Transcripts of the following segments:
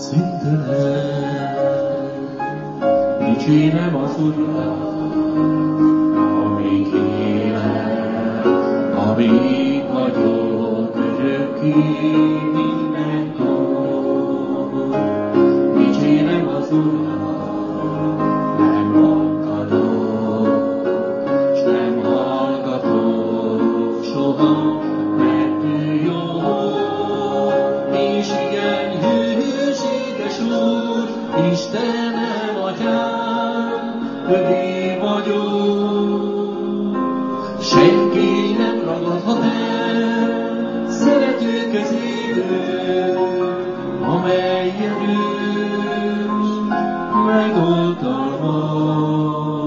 Dicsérem az Urat, amíg élek, amíg vagyok örökké minden nap. Dicsérem az Urat, nem akadok, s nem hallgatok soha, mert ő jó, és igen hűséges Úr, Istenem, Atyám, övé vagyok. Senki nem ragadhat el szerető kezéből, amely erős, megoltalmaz.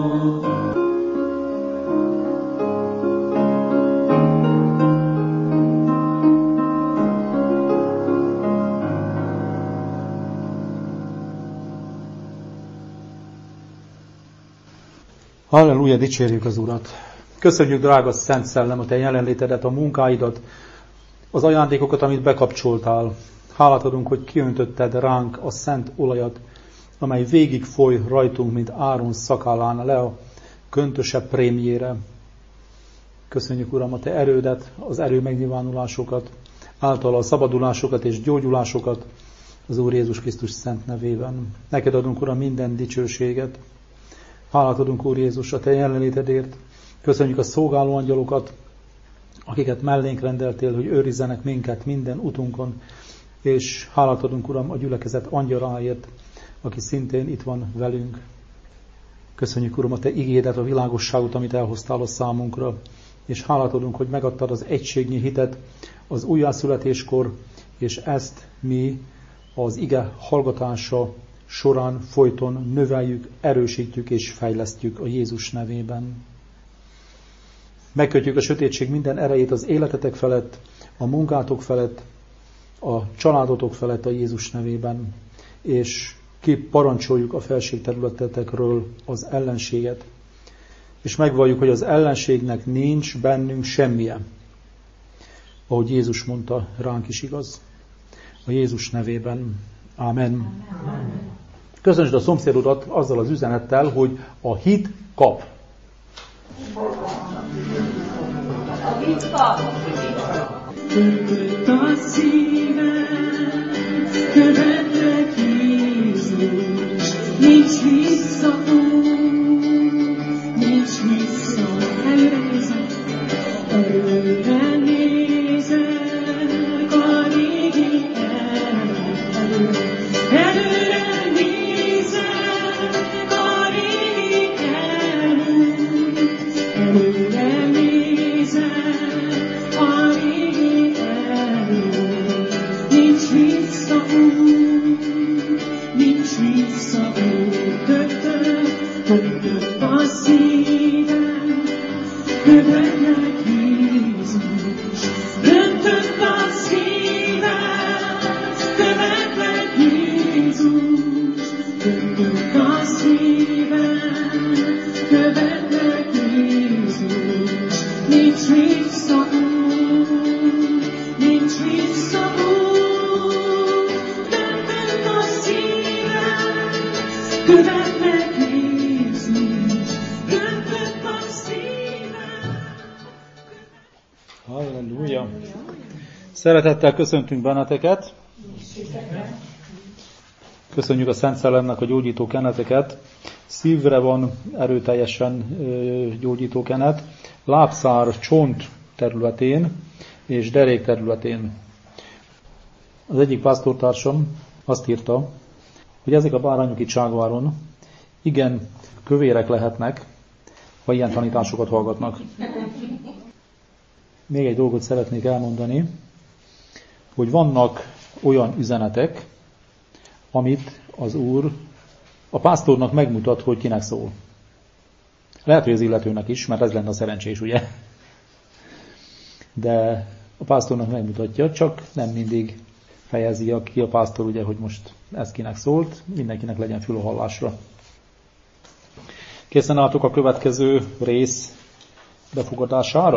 Halleluja, dicsérjük az Urat! Köszönjük, drága Szent Szellem, a Te jelenlétedet, a munkáidat, az ajándékokat, amit bekapcsoltál. Hálát adunk, hogy kiöntötted ránk a szent olajat, amely végig foly rajtunk, mint Áron szakállán le a köntöse prémjére. Köszönjük, Uram, a Te erődet, az erő megnyilvánulásokat, által a szabadulásokat és gyógyulásokat az Úr Jézus Krisztus szent nevében. Neked adunk, Uram, minden dicsőséget. Hálát adunk, Úr Jézus, a Te jelenlétedért. Köszönjük a szolgáló angyalokat, akiket mellénk rendeltél, hogy őrizzenek minket minden utunkon, és hálát adunk, Uram, a gyülekezet angyaláért, aki szintén itt van velünk. Köszönjük, Uram, a Te igédet, a világosságot, amit elhoztál a számunkra, és hálát adunk, hogy megadtad az egységnyi hitet az újjászületéskor, és ezt mi az ige hallgatása során folyton növeljük, erősítjük és fejlesztjük a Jézus nevében. Megkötjük a sötétség minden erejét az életetek felett, a munkátok felett, a családotok felett a Jézus nevében, és kiparancsoljuk a felségterületetekről az ellenséget, és megvalljuk, hogy az ellenségnek nincs bennünk semmije, ahogy Jézus mondta, ránk is igaz. A Jézus nevében. Ámen. Köszönsd a szomszédodat azzal az üzenettel, hogy a hit kap. A hit kap. Kötött a szívem, követlek Jézus, nincs visszaút, nincs vissza. Előre nézek, a régi előre nézek, a régi előre nézek, a régi nincs visszaút, nincs visszaút. Döntött a szívem, követlek Jézus. Döntött a szívem, követlek Jézus. Döntött a szívem, követlek Jézus. Nincs visszaút, nincs visszaút. Döntött a szívem, követlek Jézus. Döntött a szívem. Halleluja! Szeretettel köszöntünk benneteket. Köszönjük a Szent Szellemnek a gyógyító keneteket. Szívre van erőteljesen gyógyító kenet, lábszár, csont területén és derék területén. Az egyik pásztortársam azt írta, hogy ezek a bárányok itt Ságváron igen kövérek lehetnek, ha ilyen tanításokat hallgatnak. Még egy dolgot szeretnék elmondani, hogy vannak olyan üzenetek, amit az Úr a pásztornak megmutat, hogy kinek szól. Lehet, hogy az illetőnek is, mert ez lenne a szerencsés, ugye? De a pásztornak megmutatja, csak nem mindig fejezi ki a pásztor, ugye, hogy most ez kinek szólt, mindenkinek legyen fül a hallásra. Készen álltok a következő rész befogadására?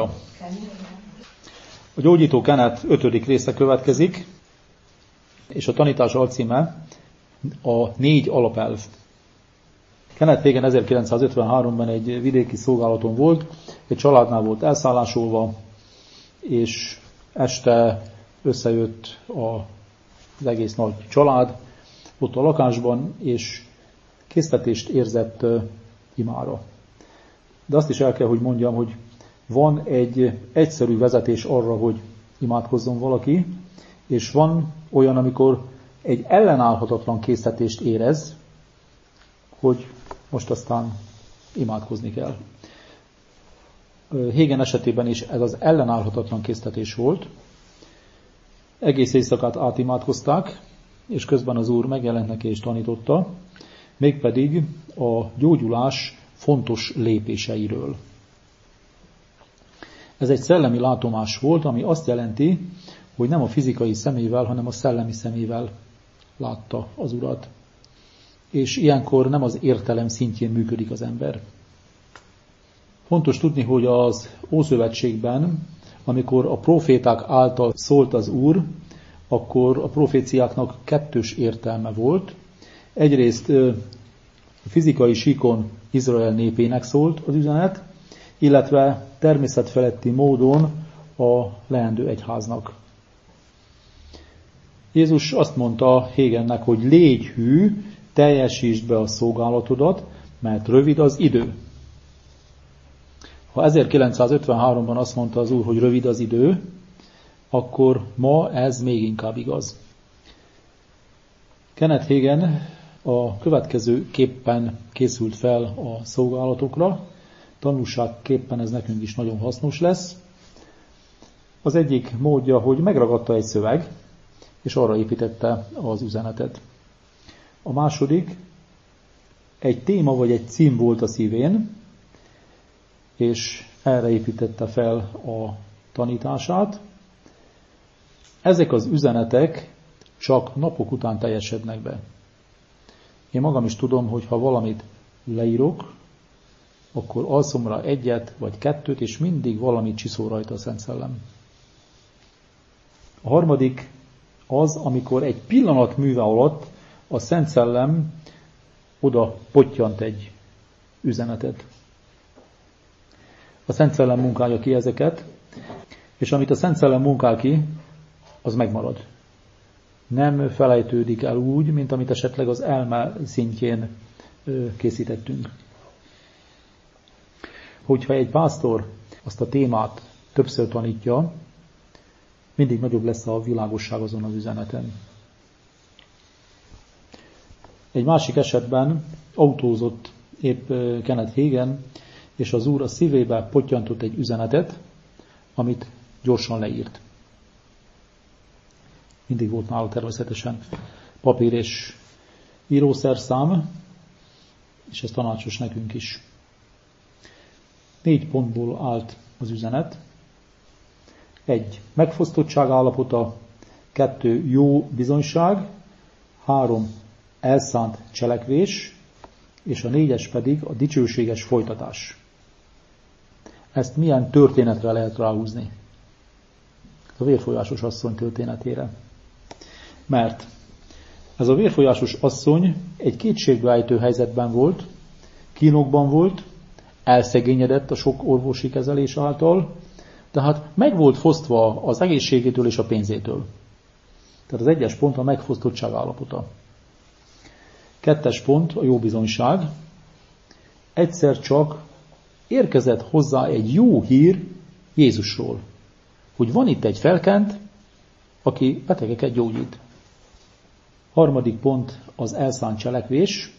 A gyógyító kenet 5. része következik, és a tanítás alcíme a 4 alapelv. Kenneth Hagin 1953-ban egy vidéki szolgálaton volt, egy családnál volt elszállásolva, és este összejött az egész nagy család ott a lakásban, és késztetést érzett imára. De azt is el kell, hogy mondjam, hogy van egy egyszerű vezetés arra, hogy imádkozzon valaki, és van olyan, amikor egy ellenállhatatlan késztetést érez, hogy most aztán imádkozni kell. Hagin esetében is ez az ellenállhatatlan késztetés volt. Egész éjszakát átimádkozták, és közben az Úr megjelent neki és tanította, mégpedig a gyógyulás fontos lépéseiről. Ez egy szellemi látomás volt, ami azt jelenti, hogy nem a fizikai szemével, hanem a szellemi szemével látta az Urat. És ilyenkor nem az értelem szintjén működik az ember. Fontos tudni, hogy az Ószövetségben, amikor a proféták által szólt az Úr, akkor a proféciáknak kettős értelme volt. Egyrészt a fizikai síkon Izrael népének szólt az üzenet, illetve természetfeletti módon a leendő egyháznak. Jézus azt mondta Haginnek, hogy légy hű, teljesítsd be a szolgálatodat, mert rövid az idő. Ha 1953-ban azt mondta az Úr, hogy rövid az idő, akkor ma ez még inkább igaz. Kenneth Hagin a következő képpen készült fel a szolgálatokra, tanulságképpen ez nekünk is nagyon hasznos lesz. Az egyik módja, hogy megragadta egy szöveg, és arra építette az üzenetet. A második, egy téma vagy egy cím volt a szívén, és erre építette fel a tanítását. Ezek az üzenetek csak napok után teljesednek be. Én magam is tudom, hogy ha valamit leírok, akkor alszom rá 1 vagy 2, és mindig valamit csiszol rajta a Szent Szellem. A harmadik az, amikor egy pillanat műve alatt a Szent Szellem oda pottyant egy üzenetet. A Szent Szellem munkálja ki ezeket, és amit a Szent Szellem munkál ki, az megmarad. Nem felejtődik el úgy, mint amit esetleg az elme szintjén készítettünk. Hogyha egy pásztor azt a témát többször tanítja, mindig nagyobb lesz a világosság azon az üzeneten. Egy másik esetben autózott épp Kenneth Hagin, és az Úr a szívébe pottyantott egy üzenetet, amit gyorsan leírt. Mindig volt nála természetesen papír és írószerszám, és ez tanácsos nekünk is. 4 pontból állt az üzenet. 1. Megfosztottság állapota, 2. Jó bizonyság, 3. Elszánt cselekvés, és a 4. pedig a dicsőséges folytatás. Ezt milyen történetre lehet ráhúzni? A vérfolyásos asszony történetére. Mert ez a vérfolyásos asszony egy kétségbeejtő helyzetben volt, kínokban volt, elszegényedett a sok orvosi kezelés által, tehát meg volt fosztva az egészségétől és a pénzétől. Tehát az 1. pont a megfosztottság állapota. 2. pont a jó bizonyság. Egyszer csak érkezett hozzá egy jó hír Jézusról, hogy van itt egy felkent, aki betegeket gyógyít. 3. pont az elszánt cselekvés.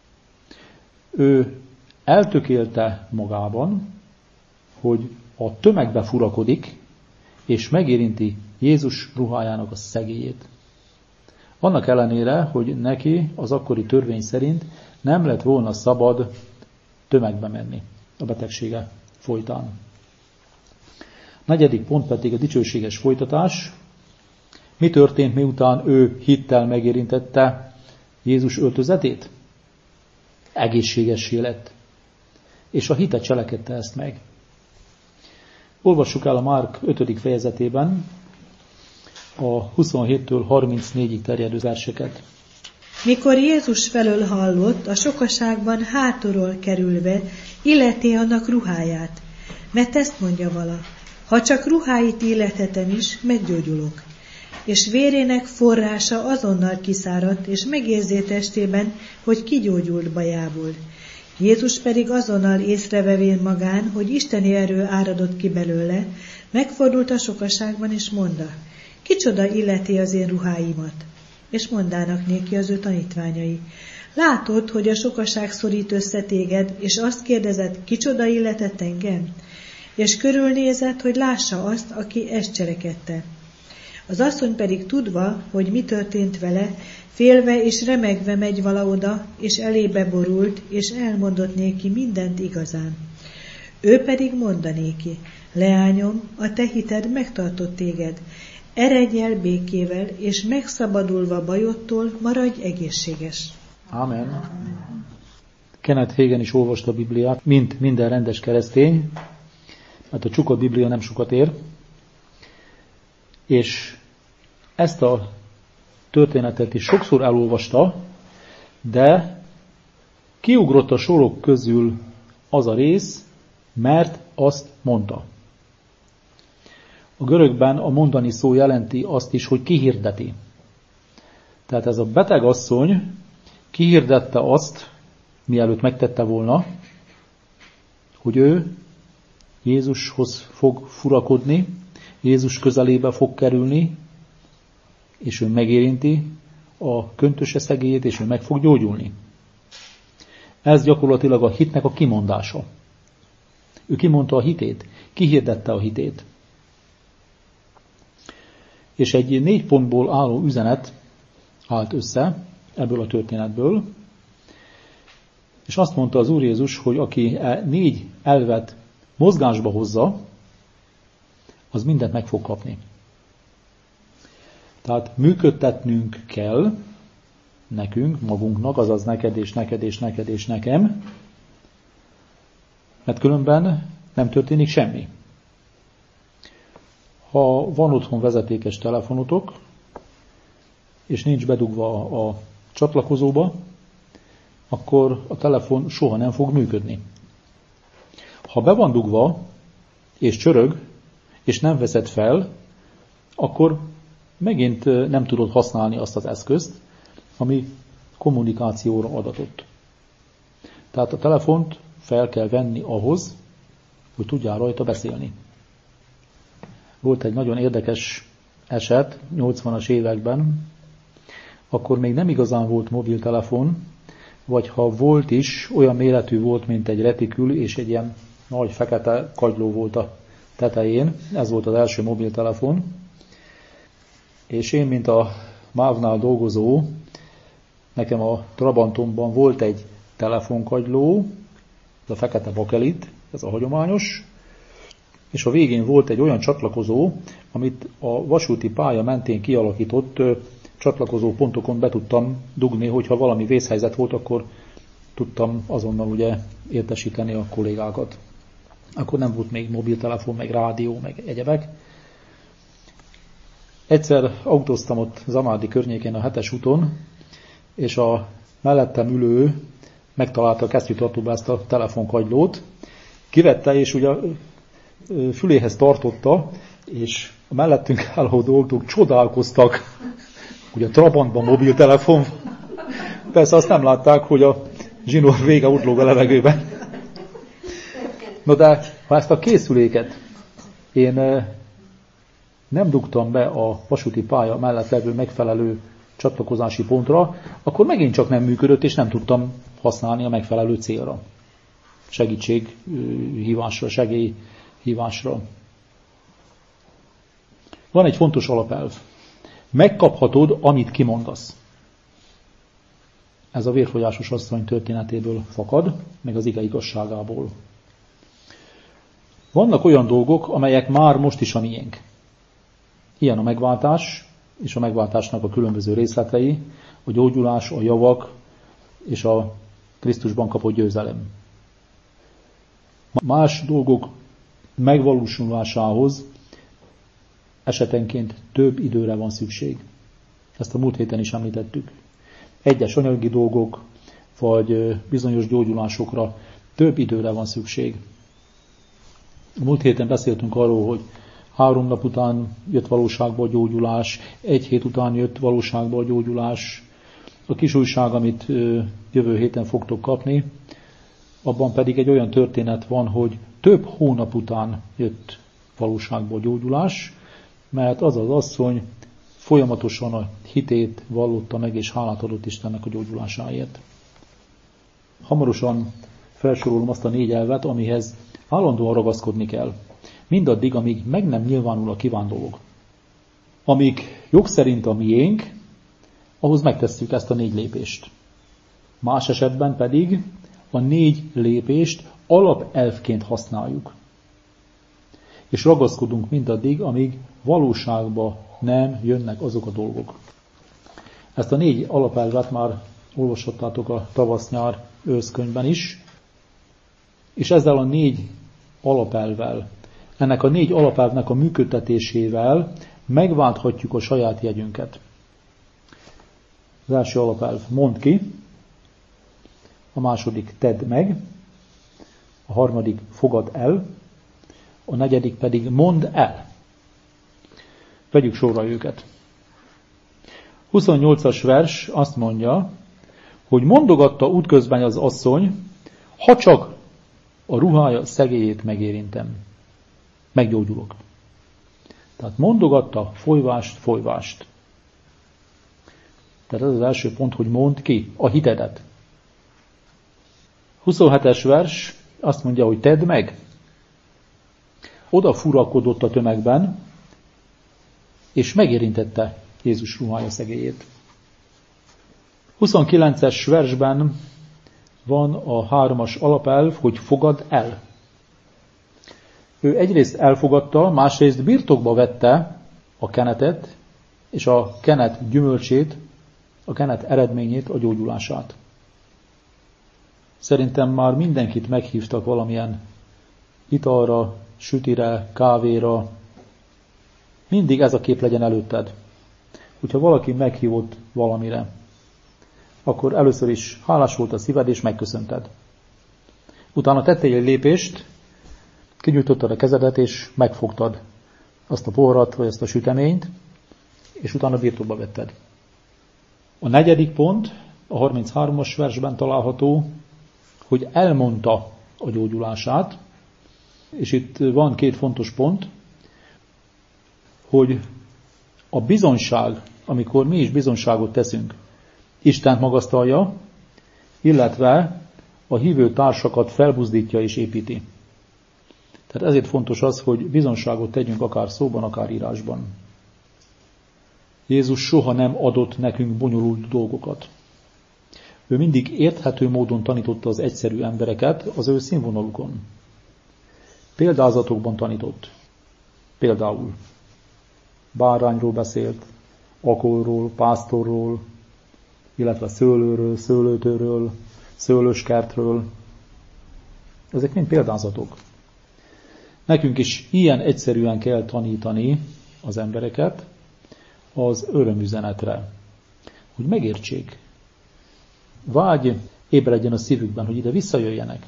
Ő eltökélte magában, hogy a tömegbe furakodik, és megérinti Jézus ruhájának a szegélyét. Annak ellenére, hogy neki az akkori törvény szerint nem lett volna szabad tömegbe menni a betegsége folytán. 4. pont pedig a dicsőséges folytatás. Mi történt, miután ő hittel megérintette Jézus öltözetét? Egészségessé lett. És a hite cselekedte ezt meg. Olvassuk el a Márk 5. fejezetében a 27-től 34-ig terjedő verseket. Mikor Jézus felől hallott, a sokaságban hátulról kerülve illeti annak ruháját, mert ezt mondja vala, ha csak ruháit illethetem is, meggyógyulok. És vérének forrása azonnal kiszáradt, és megérzé testében, hogy kigyógyult bajából. Jézus pedig azonnal észrevevén magán, hogy isteni erő áradott ki belőle, megfordult a sokaságban, és mondta, kicsoda illeti az én ruháimat? És mondának néki az ő tanítványai. Látod, hogy a sokaság szorít össze téged, és azt kérdezed, kicsoda illetett engem? És körülnézett, hogy lássa azt, aki ezt cselekedte. Az asszony pedig tudva, hogy mi történt vele, félve és remegve megy valaoda, és elébe borult, és elmondott néki mindent igazán. Ő pedig mondanéki, leányom, a te hited megtartott téged, eredj el békével, és megszabadulva bajodtól maradj egészséges. Amen. Kenneth Hagin is olvasta a Bibliát, mint minden rendes keresztény, mert a csukott Biblia nem sokat ér, és ezt a történetet is sokszor elolvasta, de kiugrott a sorok közül az a rész, mert azt mondta. A görögben a mondani szó jelenti azt is, hogy kihirdeti. Tehát ez a beteg asszony kihirdette azt, mielőtt megtette volna, hogy ő Jézushoz fog furakodni, Jézus közelébe fog kerülni, és ő megérinti a köntöse szegélyét, és ő meg fog gyógyulni. Ez gyakorlatilag a hitnek a kimondása. Ő kimondta a hitét, kihirdette a hitét. És egy 4 pontból álló üzenet állt össze ebből a történetből, és azt mondta az Úr Jézus, hogy aki 4 elvet mozgásba hozza, az mindent meg fog kapni. Tehát működtetnünk kell nekünk, magunknak, azaz neked és neked és neked és nekem, mert különben nem történik semmi. Ha van otthon vezetékes telefonotok, és nincs bedugva a csatlakozóba, akkor a telefon soha nem fog működni. Ha be van dugva, és csörög, és nem veszed fel, akkor megint nem tudod használni azt az eszközt, ami kommunikációra adatott. Tehát a telefont fel kell venni ahhoz, hogy tudjál rajta beszélni. Volt egy nagyon érdekes eset 80-as években, akkor még nem igazán volt mobiltelefon, vagy ha volt is, olyan méretű volt, mint egy retikül, és egy ilyen nagy fekete kagyló volt a tetején. Ez volt az első mobiltelefon. És én, mint a MÁV-nál dolgozó, nekem a Trabantomban volt egy telefonkagyló, ez a fekete bakelit, ez a hagyományos, és a végén volt egy olyan csatlakozó, amit a vasúti pálya mentén kialakított csatlakozó pontokon be tudtam dugni, hogyha valami vészhelyzet volt, akkor tudtam azonnal ugye értesíteni a kollégákat. Akkor nem volt még mobiltelefon, meg rádió, meg egyebek. Egyszer autóztam ott Zamádi környékén a 7-es úton, és a mellettem ülő megtalálta a kesztyűtartóba ezt a telefonkagylót, kivette, és ugye füléhez tartotta, és a mellettünk álló dolgok csodálkoztak, hogy a Trabantban mobiltelefon. Persze azt nem látták, hogy a zsinór vége ott lóg a levegőben. No de, ha ezt a készüléket én nem dugtam be a vasúti pálya mellett levő megfelelő csatlakozási pontra, akkor megint csak nem működött, és nem tudtam használni a megfelelő célra. Segítséghívásra, segélyhívásra. Van egy fontos alapelv. Megkaphatod, amit kimondasz. Ez a vérfogyásos asszony történetéből fakad, meg az ige igazságából. Vannak olyan dolgok, amelyek már most is a miénk. Ilyen a megváltás, és a megváltásnak a különböző részletei, a gyógyulás, a javak, és a Krisztusban kapott győzelem. Más dolgok megvalósulásához esetenként több időre van szükség. Ezt a múlt héten is említettük. egyes anyagi dolgok, vagy bizonyos gyógyulásokra több időre van szükség. Múlt héten beszéltünk arról, hogy 3 nap után jött valóságba a gyógyulás, 1 hét után jött valóságba a gyógyulás. A kis újság, amit jövő héten fogtok kapni, abban pedig egy olyan történet van, hogy több hónap után jött valóságba a gyógyulás, mert az az asszony folyamatosan a hitét vallotta meg, és hálát adott Istennek a gyógyulásáért. Hamarosan felsorolom azt a 4 elvet, amihez állandóan ragaszkodni kell. Mindaddig, amíg meg nem nyilvánul a kívánt dolog. Amíg jog szerint a miénk, ahhoz megtesszük ezt a 4 lépést. Más esetben pedig a 4 lépést alapelvként használjuk. És ragaszkodunk mindaddig, amíg valóságba nem jönnek azok a dolgok. Ezt a 4 alapelvet már olvashattátok a tavasz-nyár őszkönyvben is, és ezzel a 4 alapelvvel, ennek a 4 alapelvnek a működtetésével megválthatjuk a saját jegyünket. Az első alapelv: mondd ki, a második: tedd meg, a harmadik: fogad el, a negyedik pedig: mondd el. Vegyük sorra őket. 28-as vers azt mondja, hogy mondogatta útközben az asszony, ha csak a ruhája szegélyét megérintem, meggyógyulok. Tehát mondogatta, folyvást. Tehát ez az első pont, hogy mondd ki a hitedet. 27-es vers azt mondja, hogy tedd meg. Oda furakodott a tömegben, és megérintette Jézus ruhája szegélyét. 29-es versben van a 3-as alapelv, hogy fogad el. Ő egyrészt elfogadta, másrészt birtokba vette a kenetet, és a kenet gyümölcsét, a kenet eredményét, a gyógyulását. Szerintem már mindenkit meghívtak valamilyen italra, sütire, kávéra. Mindig ez a kép legyen előtted. Hogyha valaki meghívott valamire, akkor először is hálás volt a szíved, és megköszönted. Utána tettél egy lépést, kinyújtottad a kezedet, és megfogtad azt a poharat, vagy azt a süteményt, és utána birtokba vetted. A 4. pont, a 33-as versben található, hogy elmondta a gyógyulását, és itt van 2 fontos pont, hogy a bizonyság, amikor mi is bizonyságot teszünk, Istent magasztalja, illetve a hívő társakat felbuzdítja és építi. Tehát ezért fontos az, hogy bizonyságot tegyünk akár szóban, akár írásban. Jézus soha nem adott nekünk bonyolult dolgokat. Ő mindig érthető módon tanította az egyszerű embereket az ő színvonalukon. Példázatokban tanított. Például bárányról beszélt, akolról, pásztorról, illetve szőlőről, szőlőtőről, szőlőskertről. Ezek mind példázatok. Nekünk is ilyen egyszerűen kell tanítani az embereket az örömüzenetre, hogy megértsék. Vágy ébredjen a szívükben, hogy ide visszajöjjenek.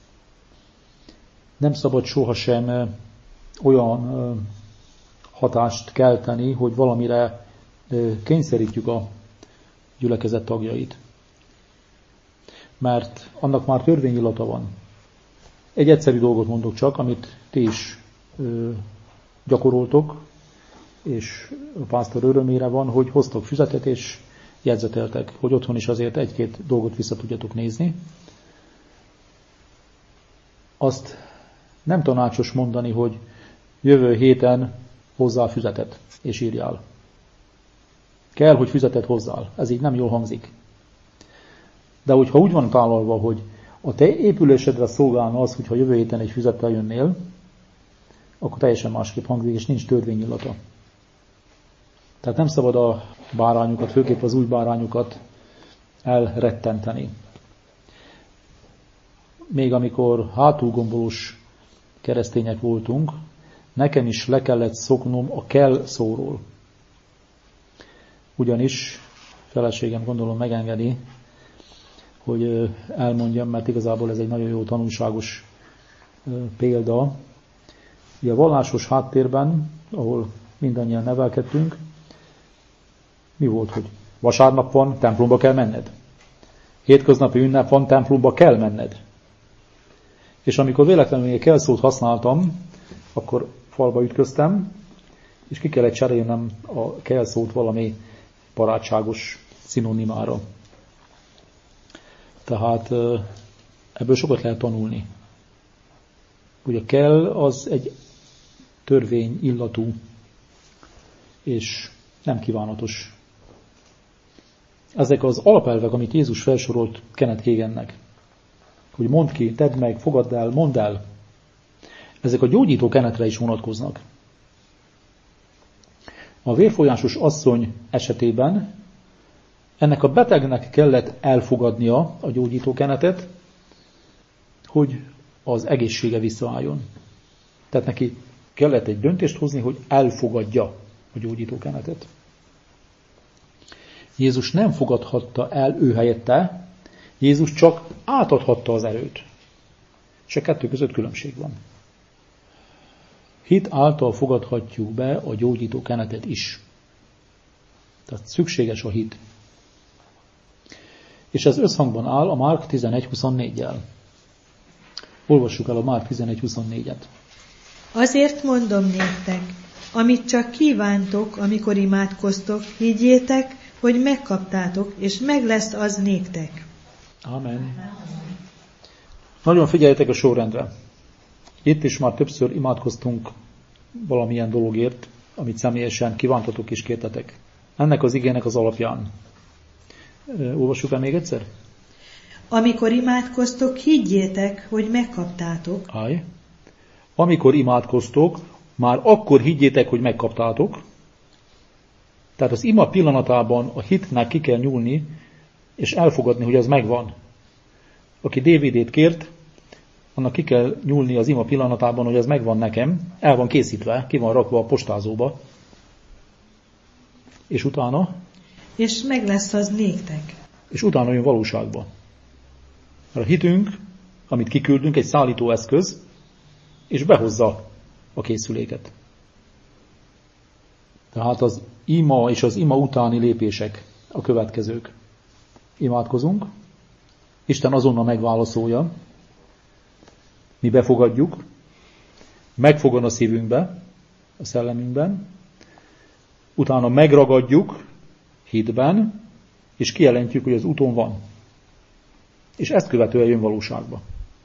Nem szabad sohasem olyan hatást kelteni, hogy valamire kényszerítjük a gyülekezet tagjait. Mert annak már törvényillata van. Egy egyszerű dolgot mondok csak, amit ti is gyakoroltok, és a pásztor örömére van, hogy hoztok füzetet, és jegyzeteltek, hogy otthon is azért 1-2 dolgot vissza tudjatok nézni. Azt nem tanácsos mondani, hogy jövő héten hozzá füzetet, és írjál. Kell, hogy füzetet hozzál. Ez így nem jól hangzik. De hogyha úgy van tálalva, hogy a te épülésedre szolgálna az, hogyha jövő héten egy füzettel jönnél, akkor teljesen másképp hangzik, és nincs törvényillata. Tehát nem szabad a bárányokat, főképp az új bárányokat elrettenteni. Még amikor hátulgombolós keresztények voltunk, nekem is le kellett szoknom a kell szóról. Ugyanis feleségem gondolom megengedi, hogy elmondjam, mert igazából ez egy nagyon jó tanulságos példa. Ugye a vallásos háttérben, ahol mindannyian nevelkedtünk, mi volt, hogy vasárnap van, templomba kell menned. Hétköznapi ünnep van, templomba kell menned. És amikor véletlenül egy kelszót használtam, akkor falba ütköztem, és ki kellett cserélnem a kelszót valami barátságos szinonimára. Tehát ebből sokat lehet tanulni. Ugye kell az egy törvény illatú, és nem kívánatos. Ezek az alapelvek, amit Jézus felsorolt Kenneth Hagennek, hogy mondd ki, tedd meg, fogadd el, mondd el, ezek a gyógyító Kennethre is vonatkoznak. A vérfolyásos asszony esetében ennek a betegnek kellett elfogadnia a gyógyító Kennethet, hogy az egészsége visszaálljon. Tehát neki kellett egy döntést hozni, hogy elfogadja a gyógyító Kennethet. Jézus nem fogadhatta el ő helyette, Jézus csak átadhatta az erőt. És a kettő között különbség van. Hit által fogadhatjuk be a gyógyító Kennethet is. Tehát szükséges a hit. És ez összhangban áll a Márk 11.24-jel. Olvassuk el a Márk 11.24-et. Azért mondom néktek, amit csak kívántok, amikor imádkoztok, higgyétek, hogy megkaptátok, és meg lesz az néktek. Amen. Nagyon figyeljetek a sorrendre. Itt is már többször imádkoztunk valamilyen dologért, amit személyesen kívántatok és kértetek. Ennek az igének az alapján. Olvassuk el még egyszer? Amikor imádkoztok, higgyétek, hogy megkaptátok. Amikor imádkoztok, már akkor higgyétek, hogy megkaptátok. Tehát az ima pillanatában a hitnek ki kell nyúlni, és elfogadni, hogy az megvan. Aki DVD-t kért, annak ki kell nyúlni az ima pillanatában, hogy az megvan nekem, el van készítve, ki van rakva a postázóba. És utána? És meg lesz az néktek. És utána jön valóságba. Mert a hitünk, amit kiküldünk, egy szállítóeszköz, és behozza a készüléket. Tehát az ima és az ima utáni lépések a következők. Imádkozunk, Isten azonnal megválaszolja, mi befogadjuk, megfogad a szívünkbe, a szellemünkben, utána megragadjuk hitben, és kijelentjük, hogy az úton van. És ezt követően jön valóságba.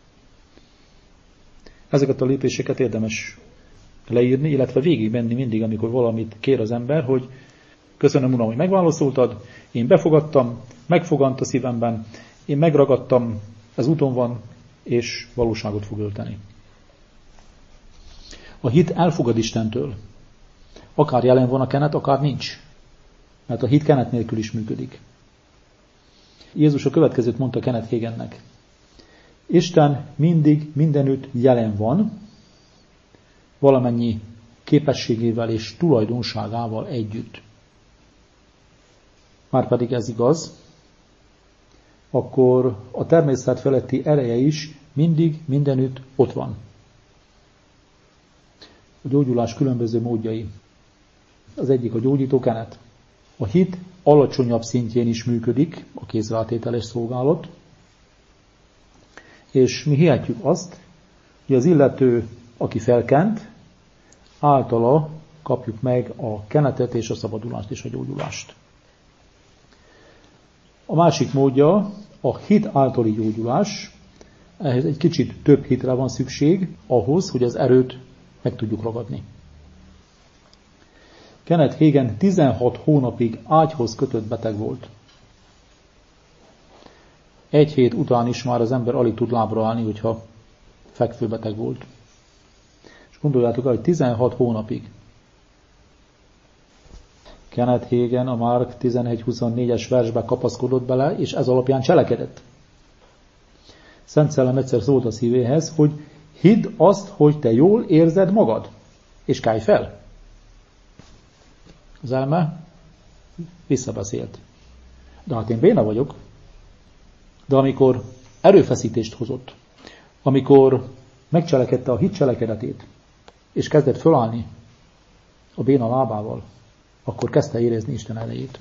Ezeket a lépéseket érdemes leírni, illetve végigmenni mindig, amikor valamit kér az ember, hogy köszönöm, Uram, hogy megválaszoltad, én befogadtam, megfogant a szívemben, én megragadtam, ez úton van, és valóságot fog ölteni. A hit elfogad Istentől. Akár jelen van a kenet, akár nincs. Mert a hit kenet nélkül is működik. Jézus a következőt mondta Kenneth Hagennek. Isten mindig mindenütt jelen van, valamennyi képességével és tulajdonságával együtt. Márpedig ez igaz, akkor a természet feletti ereje is mindig mindenütt ott van. A gyógyulás különböző módjai. Az egyik a gyógyító kenet. A hit alacsonyabb szintjén is működik, a kézrátételes szolgálat, és mi hihetjük azt, hogy az illető, aki felkent, általa kapjuk meg a kenetet és a szabadulást és a gyógyulást. A másik módja a hit általi gyógyulás. Ehhez egy kicsit több hitre van szükség ahhoz, hogy az erőt meg tudjuk ragadni. Kenneth Hagen 16 hónapig ágyhoz kötött beteg volt. Egy hét után is már az ember alig tud lábra állni, hogyha fekvőbeteg volt. És gondoljátok el, hogy 16 hónapig. Kenneth Hagen a Márk 11.24-es versbe kapaszkodott bele, és ez alapján cselekedett. Szent Szellem egyszer szólt a szívéhez, hogy hidd azt, hogy te jól érzed magad, és kelj fel. Az elme visszabeszélt. De hát én béna vagyok. De amikor erőfeszítést hozott, amikor megcselekedte a hit cselekedetét, és kezdett fölállni a béna lábával, akkor kezdte érezni Isten erejét.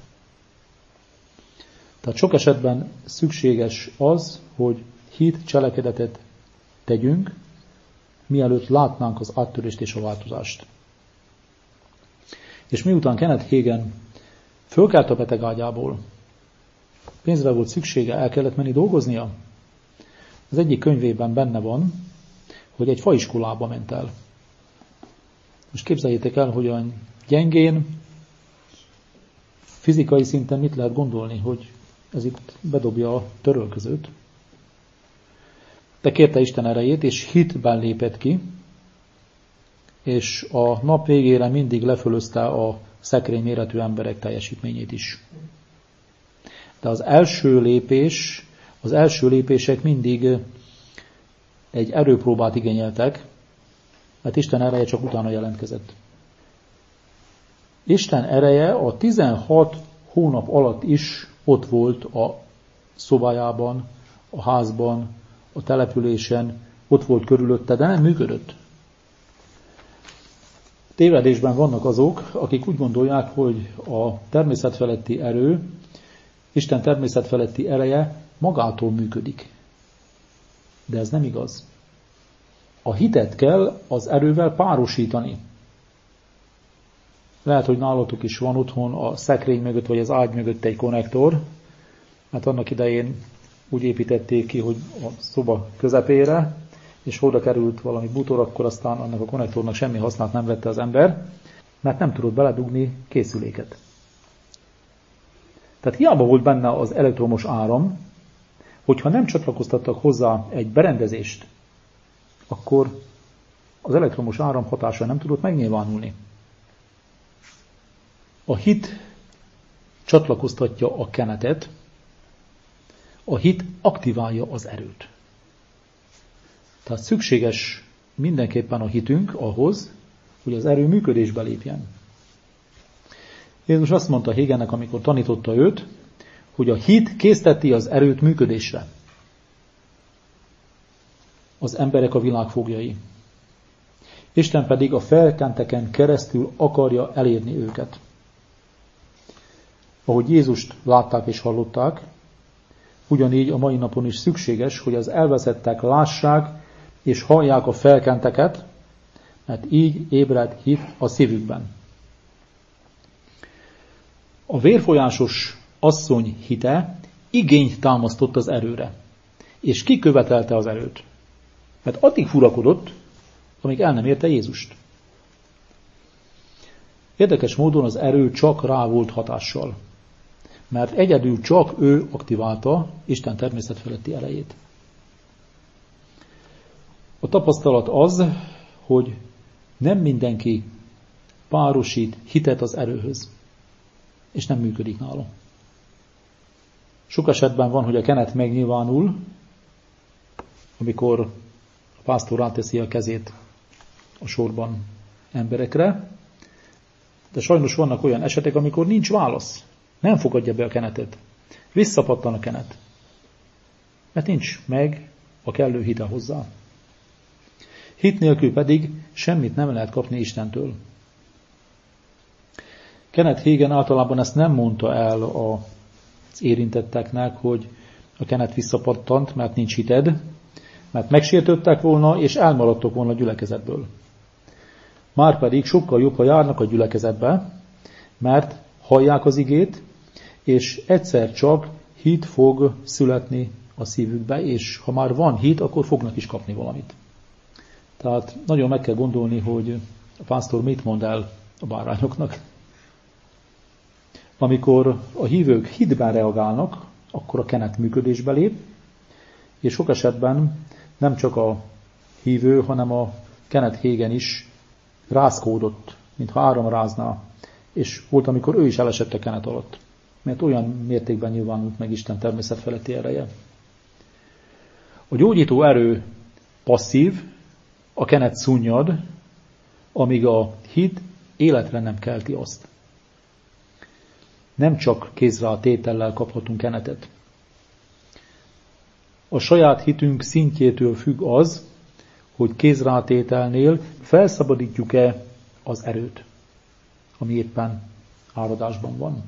Tehát sok esetben szükséges az, hogy hit cselekedetet tegyünk, mielőtt látnánk az áttörést és a változást. És miután Kenneth Hagin fölkelt a betegágyából, pénzre volt szüksége, el kellett menni dolgoznia. Az egyik könyvében benne van, hogy egy faiskolába ment el. Most képzeljétek el, hogy olyan gyengén, fizikai szinten mit lehet gondolni, hogy ez itt bedobja a törölközőt. De kérte Isten erejét, és hitben lépett ki, és a nap végére mindig lefölözte a szekrény méretű emberek teljesítményét is. De az első lépések mindig egy erőpróbát igényeltek, mert Isten ereje csak utána jelentkezett. Isten ereje a 16 hónap alatt is ott volt a szobájában, a házban, a településen, ott volt körülötte, de nem működött. Tévedésben vannak azok, akik úgy gondolják, hogy a természetfeletti erő, Isten természetfeletti ereje magától működik. De ez nem igaz. A hitet kell az erővel párosítani. Lehet, hogy nálatok is van otthon a szekrény mögött, vagy az ágy mögött egy konnektor, mert annak idején úgy építették ki, hogy a szoba közepére, és oda került valami bútor, akkor aztán annak a konnektornak semmi hasznát nem vette az ember, mert nem tudott beledugni készüléket. Tehát hiába volt benne az elektromos áram, hogyha nem csatlakoztattak hozzá egy berendezést, akkor az elektromos áram hatása nem tudott megnyilvánulni. A hit csatlakoztatja a kenetet, a hit aktiválja az erőt. Tehát szükséges mindenképpen a hitünk ahhoz, hogy az erő működésbe lépjen. Jézus azt mondta Haginnek, amikor tanította őt, hogy a hit készteti az erőt működésre. Az emberek a világ foglyai. Isten pedig a felkenteken keresztül akarja elérni őket. Ahogy Jézust látták és hallották, ugyanígy a mai napon is szükséges, hogy az elveszettek lássák és hallják a felkenteket, mert így ébred hit a szívükben. A vérfolyásos asszony hite igényt támasztott az erőre, és kikövetelte az erőt. Mert addig furakodott, amíg el nem érte Jézust. Érdekes módon az erő csak rá volt hatással, mert egyedül csak ő aktiválta Isten természetfeletti erejét. A tapasztalat az, hogy nem mindenki párosít hitet az erőhöz, és nem működik nála. Sok esetben van, hogy a kenet megnyilvánul, amikor a pásztor ráteszi a kezét a sorban emberekre, de sajnos vannak olyan esetek, amikor nincs válasz. Nem fogadja be a kenetet. Visszapattan a kenet. Mert nincs meg a kellő hite hozzá. Hit nélkül pedig semmit nem lehet kapni Istentől. Kenneth Hagin általában ezt nem mondta el az érintetteknek, hogy a kenet visszapattant, mert nincs hited, mert megsértődtek volna, és elmaradtok volna a gyülekezetből. Márpedig sokkal jobb, ha járnak a gyülekezetbe, mert hallják az igét, és egyszer csak hit fog születni a szívükbe, és ha már van hit, akkor fognak is kapni valamit. Tehát nagyon meg kell gondolni, hogy a pásztor mit mond el a bárányoknak. Amikor a hívők hitben reagálnak, akkor a kenet működésbe lép, és sok esetben nem csak a hívő, hanem a Kenneth Hagin is rázkódott, mintha áram rázná, és volt, amikor ő is elesett a kenet alatt, mert olyan mértékben nyilvánult meg Isten természetfeletti ereje. A gyógyító erő passzív, a kenet szunnyad, amíg a hit életre nem kelti azt. nem csak kézre a tétellel kaphatunk kenetet. A saját hitünk szintjétől függ az, hogy kézrátételnél felszabadítjuk-e az erőt, ami éppen áradásban van.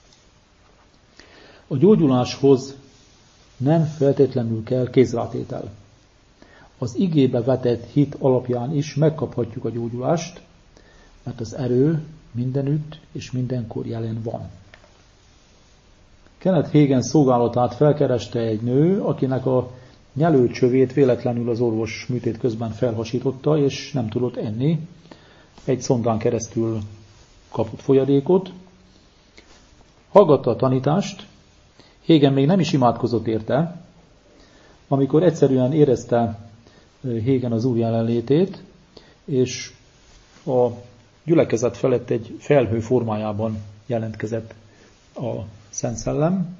A gyógyuláshoz nem feltétlenül kell kézrátétel. Az igébe vetett hit alapján is megkaphatjuk a gyógyulást, mert az erő mindenütt és mindenkor jelen van. Kenneth Hagin szolgálatát felkereste egy nő, akinek a nyelőcsövét véletlenül az orvos műtét közben felhasította, és nem tudott enni. Egy szondán keresztül kapott folyadékot. Hallgatta a tanítást, Hagin még nem is imádkozott érte, amikor egyszerűen érezte Hagin az Úr jelenlétét, és a gyülekezet felett egy felhő formájában jelentkezett a Szent Szellem,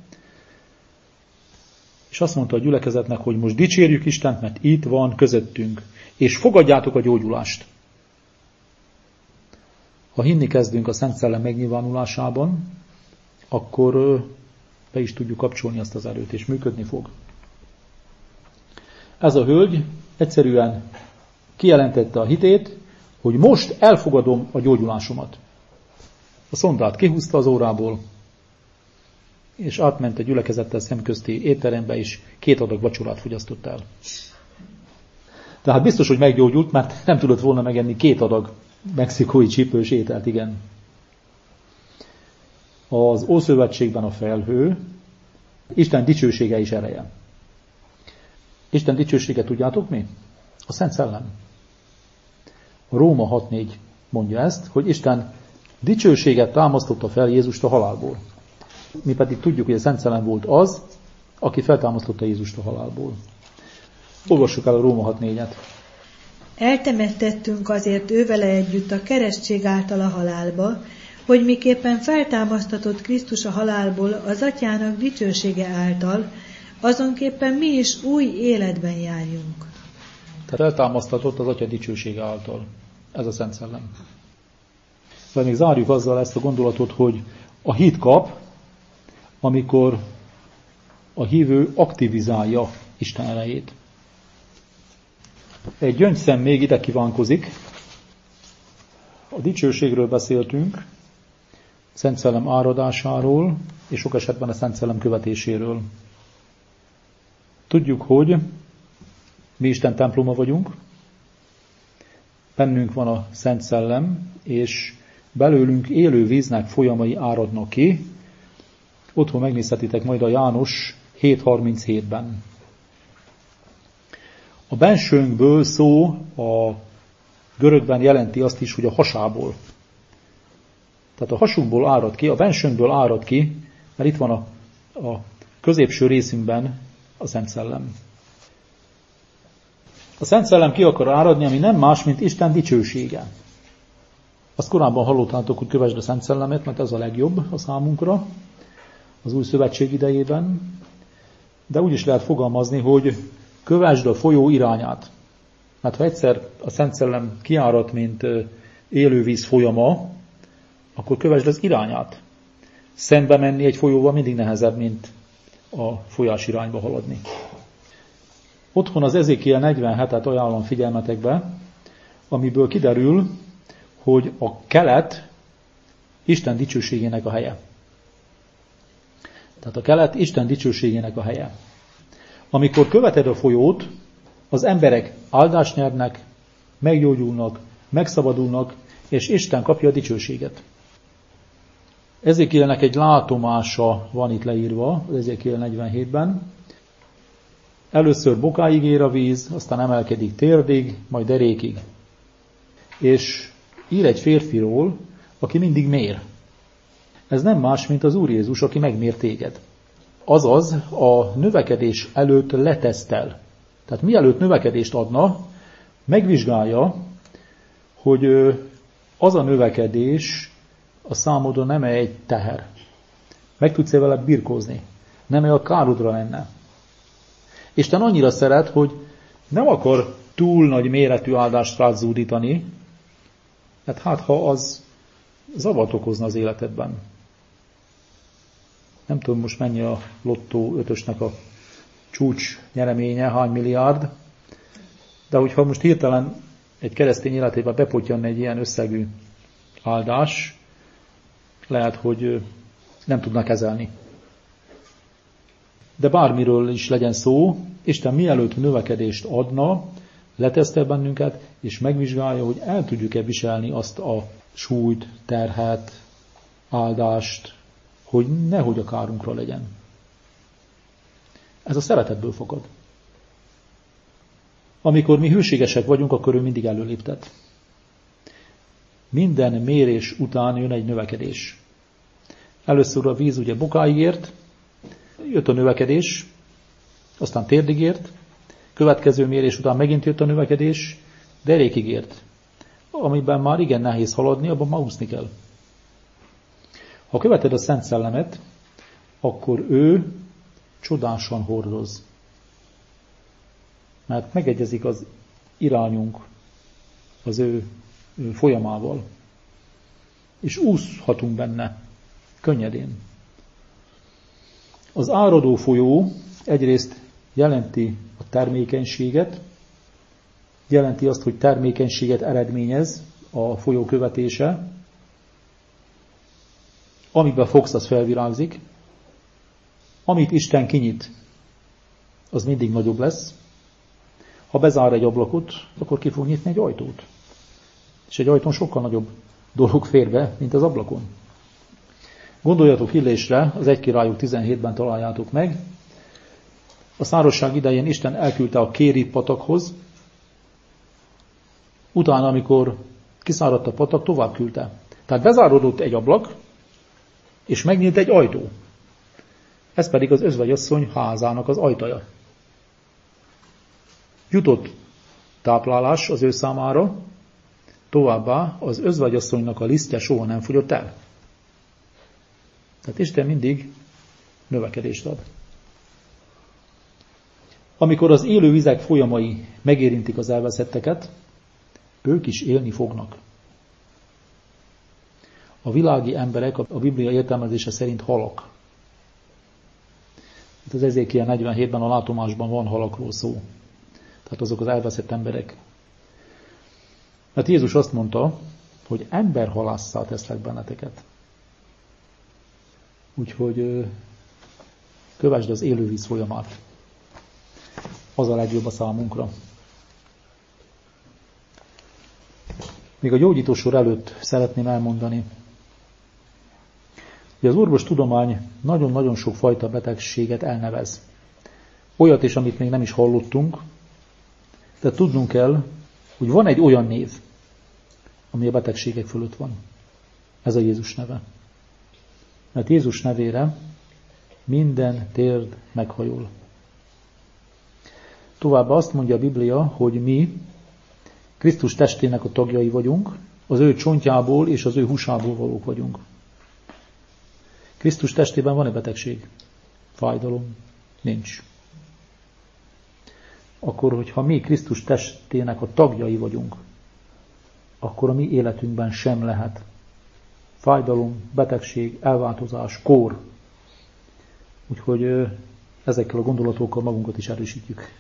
és azt mondta a gyülekezetnek, hogy most dicsérjük Istent, mert itt van közöttünk, és fogadjátok a gyógyulást. Ha hinni kezdünk a Szent Szellem megnyilvánulásában, akkor be is tudjuk kapcsolni azt az erőt, és működni fog. Ez a hölgy egyszerűen kijelentette a hitét, hogy most elfogadom a gyógyulásomat. A szondát kihúzta az órából, és átment a gyülekezettel szemközti étterembe, és 2 adag vacsorát fogyasztott el. Tehát biztos, hogy meggyógyult, mert nem tudott volna megenni 2 adag mexikói csípős ételt, igen. Az Ószövetségben a felhő, Isten dicsősége és ereje. Isten dicsősége tudjátok mi? A Szent Szellem. A Róma 6:4 mondja ezt, hogy Isten dicsőséget támasztotta fel Jézust a halálból. Mi pedig tudjuk, hogy a Szent Szellem volt az, aki feltámasztotta Jézust a halálból. Olvassuk el a Róma 6:4-et. Eltemettettünk azért ővele együtt a keresztség által a halálba, hogy miképpen feltámasztatott Krisztus a halálból az Atyának dicsősége által, azonképpen mi is új életben járjunk. Tehát feltámasztatott az Atya dicsősége által. Ez a Szent Szellem. De még zárjuk azzal ezt a gondolatot, hogy a hit kap, amikor a hívő aktivizálja Isten erejét. Egy gyöngyszem még ide kívánkozik. A dicsőségről beszéltünk, Szent Szellem áradásáról, és sok esetben a Szent Szellem követéséről. Tudjuk, hogy mi Isten temploma vagyunk, bennünk van a Szent Szellem, és belőlünk élő víznek folyamai áradnak ki. Otthon megnézhetitek majd a János 7:37-ben. A bensőnkből szó a görögben jelenti azt is, hogy a hasából. Tehát a hasunkból árad ki, a bensőnkből árad ki, mert itt van a középső részünkben a Szent Szellem. A Szent Szellem ki akar áradni, ami nem más, mint Isten dicsősége. Azt korábban hallottátok, hogy kövesd a Szent Szellemet, mert ez a legjobb a számunkra az új szövetség idejében. De úgy is lehet fogalmazni, hogy kövesd a folyó irányát. Mert ha egyszer a Szent Szellem kiárad, mint élővíz folyama, akkor kövesd az irányát. Szembe menni egy folyóval mindig nehezebb, mint a folyás irányba haladni. Otthon az Ezékiel 47-et ajánlom figyelmetekbe, amiből kiderül, hogy a kelet Isten dicsőségének a helye. Tehát a kelet Isten dicsőségének a helye. Amikor követed a folyót, az emberek áldást nyernek, meggyógyulnak, megszabadulnak, és Isten kapja a dicsőséget. Ezékielnek egy látomása van itt leírva, az Ezékiel 47-ben. Először bokáig ér a víz, aztán emelkedik térdig, majd derékig. És ír egy férfiról, aki mindig mér. Ez nem más, mint az Úr Jézus, aki megmér téged. Azaz a növekedés előtt letesztel. Tehát mielőtt növekedést adna, megvizsgálja, hogy az a növekedés a számodra nem egy teher. Meg tudsz-e vele birkózni? Nem-e a károdra lenne? Isten annyira szeret, hogy nem akar túl nagy méretű áldást rád zúdítani, mert ha az zavart okozna az életedben. Nem tudom most mennyi a lottó 5-ösnek a csúcs nyereménye, hány milliárd, de hogyha most hirtelen egy keresztény életében bepottyan egy ilyen összegű áldás, lehet, hogy nem tudnak kezelni. De bármiről is legyen szó, Isten mielőtt növekedést adna, letesztel bennünket, és megvizsgálja, hogy el tudjuk-e viselni azt a súlyt, terhet, áldást, hogy nehogy a kárunkra legyen. Ez a szeretetből fakad. Amikor mi hűségesek vagyunk, akkor ő mindig előléptet. Minden mérés után jön egy növekedés. Először a víz ugye bokáig ért, jött a növekedés, aztán térdig ért, következő mérés után megint jött a növekedés, derékig ért. Amiben már igen nehéz haladni, abban már úszni kell. Ha követed a Szent Szellemet, akkor ő csodásan hordoz. Mert megegyezik az irányunk az ő folyamával. És úszhatunk benne könnyedén. Az áradó folyó egyrészt jelenti a termékenységet, jelenti azt, hogy termékenységet eredményez a folyó követése. Amiben fogsz, az felvirágzik. Amit Isten kinyit, az mindig nagyobb lesz. Ha bezár egy ablakot, akkor ki fog nyitni egy ajtót. És egy ajtón sokkal nagyobb dolog fér be, mint az ablakon. Gondoljatok Illésre, az 1 Királyok 17-ben találjátok meg. A szárazság idején Isten elküldte a Kérib patakhoz, utána, amikor kiszáradt a patak, tovább küldte. Tehát bezáródott egy ablak, és megnyílt egy ajtó. Ez pedig az özvegyasszony házának az ajtaja. Jutott táplálás az ő számára, továbbá az özvegyasszonynak a lisztje soha nem fogyott el. Tehát Isten mindig növekedést ad. Amikor az élő vizek folyamai megérintik az elveszetteket, ők is élni fognak. A világi emberek a Biblia értelmezése szerint halak. Itt az Ezékiel 47-ben a látomásban van halakról szó. Tehát azok az elveszett emberek. Mert Jézus azt mondta, hogy emberhalásszá teszlek benneteket. Úgyhogy kövesd az élővíz folyamát. Az a legjobb a számunkra. Még a gyógyítósor előtt szeretném elmondani, hogy az orvostudomány nagyon-nagyon sok fajta betegséget elnevez. Olyat is, amit még nem is hallottunk, de tudnunk kell, hogy van egy olyan név, ami a betegségek fölött van. Ez a Jézus neve. Mert Jézus nevére minden térd meghajol. Továbbá azt mondja a Biblia, hogy mi Krisztus testének a tagjai vagyunk, az ő csontjából és az ő húsából valók vagyunk. Krisztus testében van-e betegség? Fájdalom? Nincs. Akkor, hogyha mi Krisztus testének a tagjai vagyunk, akkor a mi életünkben sem lehet fájdalom, betegség, elváltozás, kór. Úgyhogy ezekkel a gondolatokkal magunkat is erősítjük.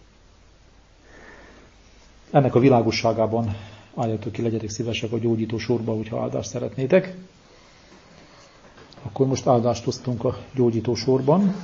Ennek a világosságában álljatok ki, legyetek szívesek a gyógyító sorba, hogyha áldást szeretnétek. Akkor most áldást osztunk a gyógyító sorban.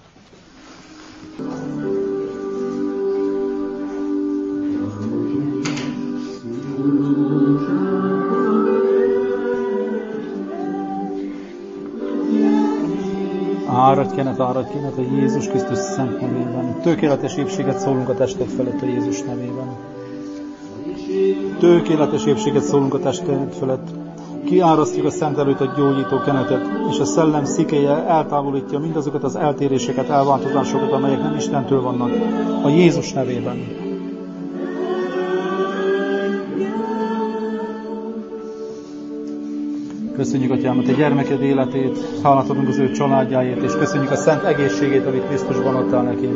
Áradj kenet a Jézus Krisztus szent nevében. Tökéletes épséget szólunk a tested felett a Jézus nevében. Tökéletes épséget szólunk a tested felett. Kiárasztjuk a szent előtt a gyógyító kenetet, és a szellem szikéje eltávolítja mindazokat az eltéréseket, elváltozásokat, amelyek nem Istentől vannak, a Jézus nevében. Köszönjük, Atyám, a Te gyermeked életét, hálát adunk az ő családjáért, és köszönjük a szent egészségét, amit Krisztusban adtál neki.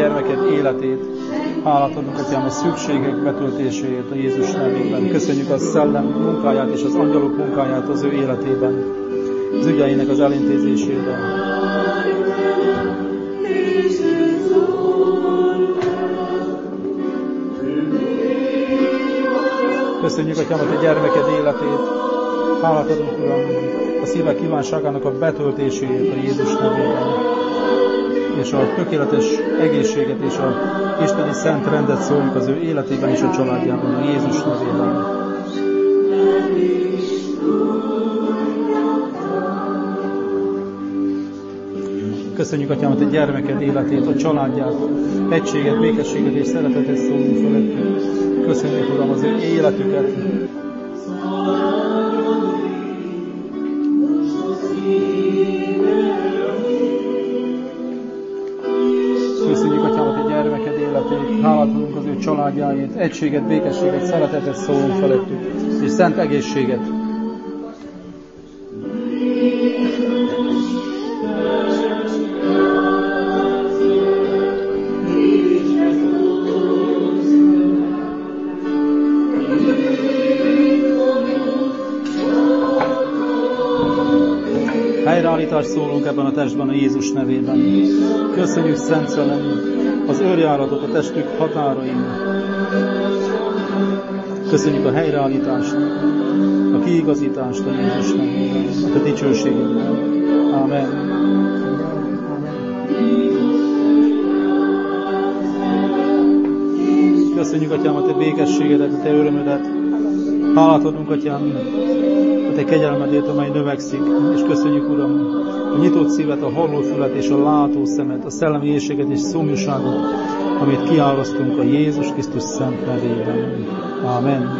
gyermeked életét. Hálát adunk, Atyám, a szükségek betöltéséért a Jézus nevében. Köszönjük a szellem munkáját és az angyalok munkáját az ő életében, az ügyeinek az elintézésében. Köszönjük, Atyám, a te gyermeked életét. Hálát adunk, Uram, a szívek kívánságának a betöltéséért a Jézus nevében. És a tökéletes egészséget és a isteni szent rendet szóljuk az ő életében és a családjában a Jézus nevében. Köszönjük, Atyám, a te gyermeked életét, a családját, egységet, békességet és szeretetet szólunk felettük. Köszönjük, Uram, az ő életüket. Köszönjük, Atyám, a te gyermeked életét, hálát adunk az ő családjáért, egységet, békességet, szeretetet szólunk felettük, és szent egészséget. Helyreállítást szólunk ebben a testben a Jézus nevében. Köszönjük, Szent Szellem, az őrjáratot a testük határain. Köszönjük a helyreállítást, a kiigazítást a Jézus nevében, a te dicsőségedben. Amen. Köszönjük, Atyám, a te békességedet, a te örömödet. Hálát adunk, Atyám, a te kegyelmedért, amely növekszik, és köszönjük, Uram, a nyitott szívet, a hallófület és a látó szemet, a szellemi éhséget és szomjúságot, amit kiárasztunk a Jézus Krisztus szent nevében. Amen.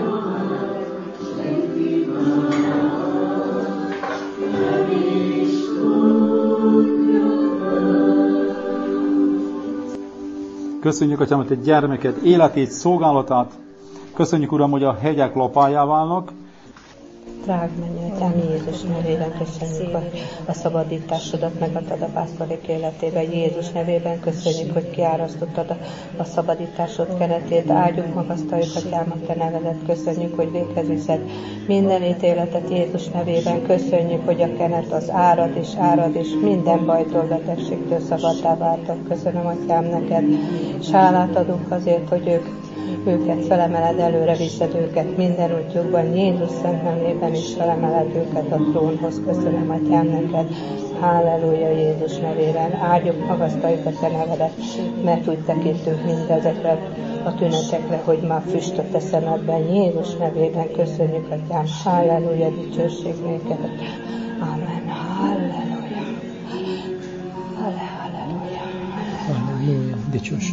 Köszönjük, Atyám, a te gyermeked életét, szolgálatát. Köszönjük, Uram, hogy a hegyek lapájá válnak. Drága mennyei Atyám, Jézus nevében köszönjük, hogy a szabadításodat megadtad a pásztorék életében. Jézus nevében köszönjük, hogy kiárasztottad a szabadításod keretét. Áldjuk, magasztaljuk, Atyám, a te nevedet. Köszönjük, hogy véghez viszed minden ítéletet Jézus nevében. Köszönjük, hogy a kenet az árad, és minden bajtól, betegségtől szabaddá váltak. Köszönöm, Atyám, neked, és hálát adunk azért, hogy őket felemeled, előre viszed őket minden útjukban, Jézus szent nevében is felemeled őket a trónhoz. Köszönöm, Atyám, neked. Halleluja, Jézus nevében. Áldjuk, magasztaljuk a te nevedet, mert úgy tekintünk mindezekre a tünetekre, hogy már füst a te szemedben. Jézus nevében köszönjük, Atyám. Halleluja, dicsőség néked. Amen. Halleluja. Halleluja. Halleluja, dicsőség.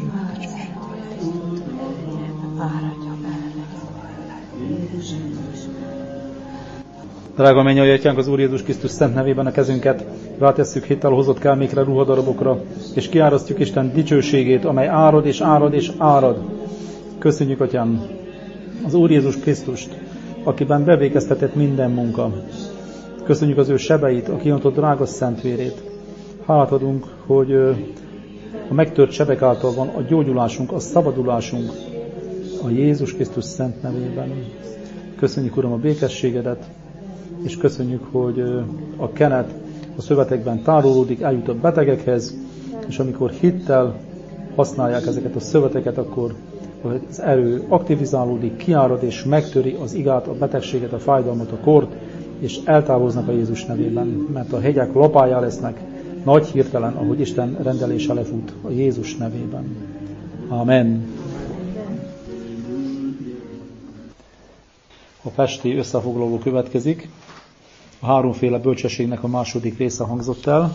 Drága mennyei Atyánk, az Úr Jézus Krisztus szent nevében a kezünket rátesszük hittel hozott kelmékre, ruhadarabokra, és kiárasztjuk Isten dicsőségét, amely árad és árad és árad. Köszönjük, Atyám, az Úr Jézus Krisztust, akiben bevékeztetett minden munka. Köszönjük az ő sebeit, a kiontott drága szent vérét. Hálát adunk, hogy a megtört sebek által van a gyógyulásunk, a szabadulásunk a Jézus Krisztus szent nevében. Köszönjük, Uram, a békességedet, és köszönjük, hogy a kenet a szövetekben tárolódik, eljut a betegekhez, és amikor hittel használják ezeket a szöveteket, akkor az erő aktivizálódik, kiárad és megtöri az igát, a betegséget, a fájdalmat, a kort, és eltávoznak a Jézus nevében, mert a hegyek lapájá lesznek, nagy hirtelen, ahogy Isten rendelése lefut a Jézus nevében. Amen. A festi összefoglaló következik. A háromféle bölcsességnek a második része hangzott el.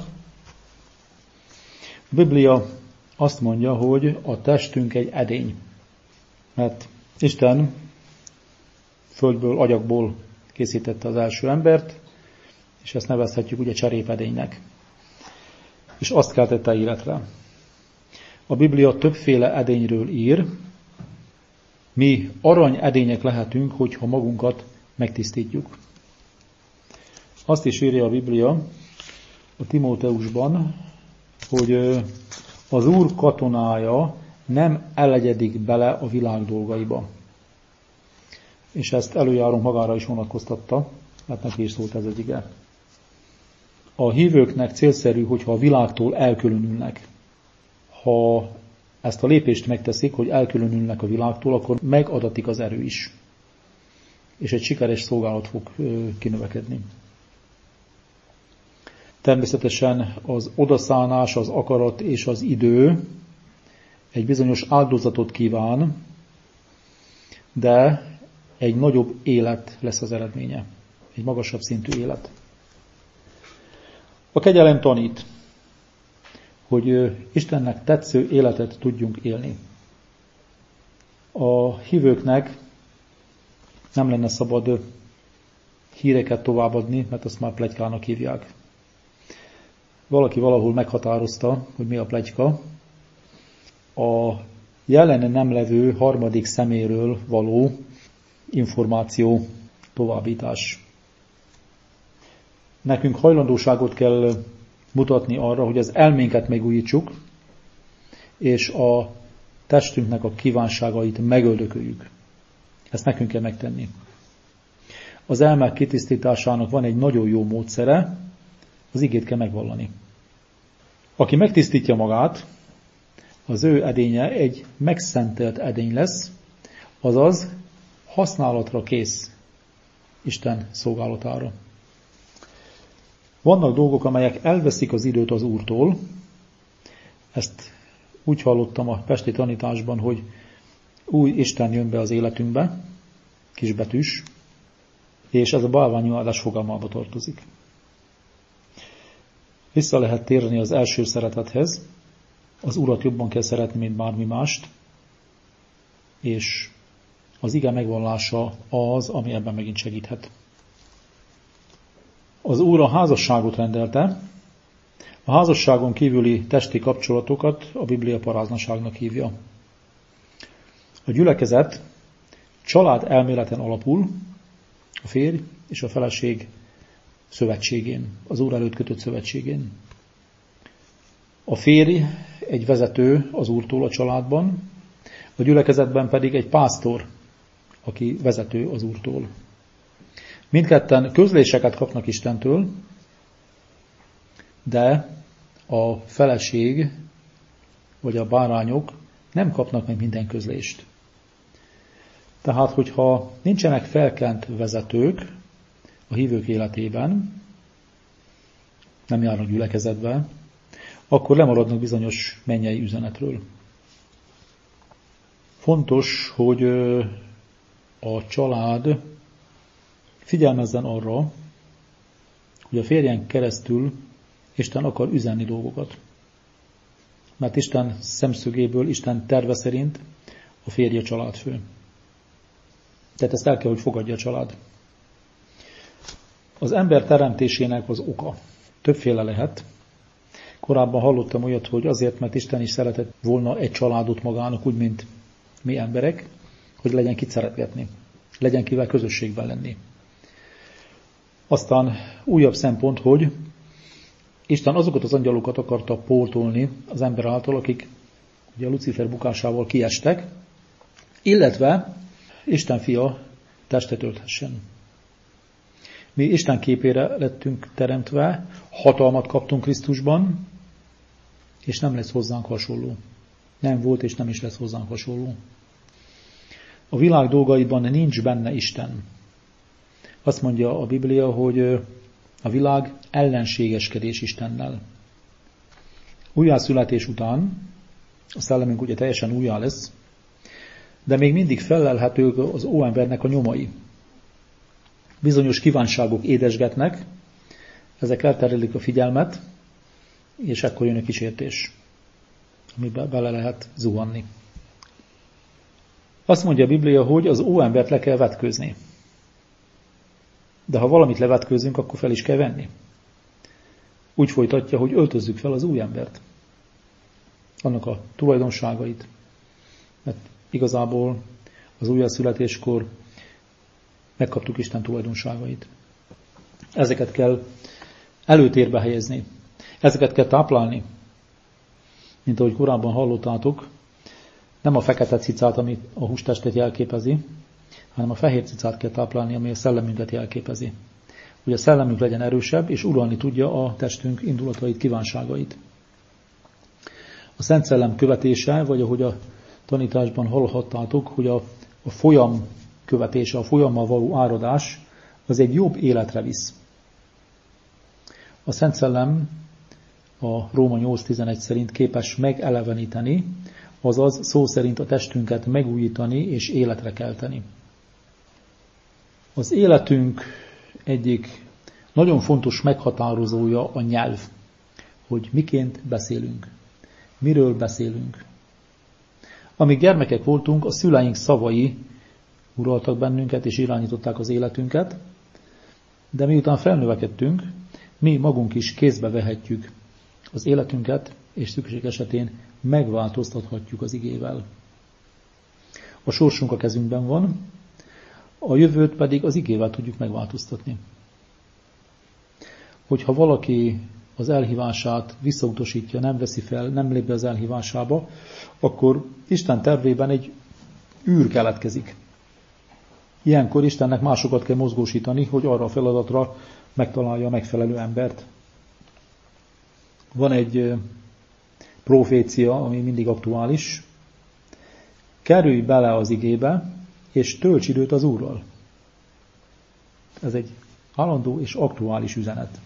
A Biblia azt mondja, hogy a testünk egy edény. Mert Isten földből, agyagból készítette az első embert, és ezt nevezhetjük ugye cserépedénynek. És azt keltette életre. A Biblia többféle edényről ír. Mi arany edények lehetünk, hogyha magunkat megtisztítjuk. Azt is írja a Biblia a Timóteusban, hogy Az Úr katonája nem elegyedik bele a világ dolgaiba. És ezt előjárónk magára is vonatkoztatta, mert neki is szólt ez egy ige. A hívőknek célszerű, hogyha a világtól elkülönülnek. Ha ezt a lépést megteszik, hogy elkülönülnek a világtól, akkor megadatik az erő is. És egy sikeres szolgálat fog kinövekedni. Természetesen az odaszállás, az akarat és az idő egy bizonyos áldozatot kíván, de egy nagyobb élet lesz az eredménye. Egy magasabb szintű élet. A kegyelem tanít, hogy Istennek tetsző életet tudjunk élni. A hívőknek nem lenne szabad híreket továbbadni, mert azt már pletykának hívják. Valaki valahol meghatározta, hogy mi a pletyka. A jelen nem levő harmadik szeméről való információ továbbítás. Nekünk hajlandóságot kell mutatni arra, hogy az elménket megújítsuk, és a testünknek a kívánságait megöldököljük. Ezt nekünk kell megtenni. Az elmek kitisztításának van egy nagyon jó módszere, az igét kell megvallani. Aki megtisztítja magát, az ő edénye egy megszentelt edény lesz, azaz használatra kész Isten szolgálatára. Vannak dolgok, amelyek elveszik az időt az Úrtól. Ezt úgy hallottam a pesti tanításban, hogy új Isten jön be az életünkbe, kisbetűs, és ez a bálványimádás fogalmába tartozik. Vissza lehet térni az első szeretethez, az Urat jobban kell szeretni, mint bármi mást, és az ige megvallása az, ami ebben megint segíthet. Az Úr a házasságot rendelte, a házasságon kívüli testi kapcsolatokat a Biblia paráznaságnak hívja. A gyülekezet család elméleten alapul, a férj és a feleség szövetségén, az Úr előtt kötött szövetségén. A férj egy vezető az Úrtól a családban, a gyülekezetben pedig egy pásztor, aki vezető az Úrtól. Mindketten közléseket kapnak Istentől, de a feleség vagy a bárányok nem kapnak meg minden közlést. Tehát, hogyha nincsenek felkent vezetők a hívők életében, nem járnak gyülekezetbe, akkor lemaradnak bizonyos mennyei üzenetről. Fontos, hogy a család figyelmezzen arra, hogy a férjen keresztül Isten akar üzenni dolgokat. Mert Isten szemszögéből, Isten terve szerint a férj a családfő. Tehát ezt el kell, hogy fogadja a család. Az ember teremtésének az oka többféle lehet. Korábban hallottam olyat, hogy azért, mert Isten is szeretett volna egy családot magának, úgy, mint mi emberek, hogy legyen kit szeretgetni, legyen kivel közösségben lenni. Aztán újabb szempont, hogy Isten azokat az angyalokat akarta pótolni az ember által, akik ugye a Lucifer bukásával kiestek, illetve Isten fia testet ölthessen. Mi Isten képére lettünk teremtve, hatalmat kaptunk Krisztusban, és nem lesz hozzánk hasonló. Nem volt és nem is lesz hozzánk hasonló. A világ dolgaiban nincs benne Isten. Azt mondja a Biblia, hogy a világ ellenségeskedés Istennel. Újjászületés után a szellemünk ugye teljesen újjá lesz, de még mindig fellelhetők az óembernek a nyomai. Bizonyos kívánságok édesgetnek, ezek elterelik a figyelmet, és ekkor jön a kísértés, amiben bele lehet zuhanni. Azt mondja a Biblia, hogy az óembert le kell vetkőzni. De ha valamit levetkőzünk, akkor fel is kell venni. Úgy folytatja, hogy öltözzük fel az új embert. Annak a tulajdonságait. Mert igazából az újjászületéskor megkaptuk Isten tulajdonságait. Ezeket kell előtérbe helyezni. Ezeket kell táplálni. mint ahogy korábban hallottátok, nem a fekete cicát, ami a hústestet jelképezi, hanem a fehér cicát kell táplálni, ami a szellemünket jelképezi. Hogy a szellemünk legyen erősebb, és uralni tudja a testünk indulatait, kívánságait. A Szent Szellem követése, vagy ahogy a tanításban hallhattátok, hogy a folyam követése, a folyammal való áradás, az egy jobb életre visz. A Szent Szellem a Róma 8.11 szerint képes megeleveníteni, azaz szó szerint a testünket megújítani és életre kelteni. Az életünk egyik nagyon fontos meghatározója a nyelv, hogy miként beszélünk, miről beszélünk. Amíg gyermekek voltunk, a szüleink szavai uraltak bennünket és irányították az életünket, de miután felnövekedtünk, mi magunk is kézbe vehetjük az életünket, és szükség esetén megváltoztathatjuk az igével. A sorsunk a kezünkben van, a jövőt pedig az igével tudjuk megváltoztatni. Hogyha valaki az elhívását visszautasítja, nem veszi fel, nem lép be az elhívásába, akkor Isten tervében egy űr keletkezik. Ilyenkor Istennek másokat kell mozgósítani, hogy arra a feladatra megtalálja a megfelelő embert. Van egy profécia, ami mindig aktuális. Kerülj bele az igébe, és tölts időt az Úrral. Ez egy állandó és aktuális üzenet.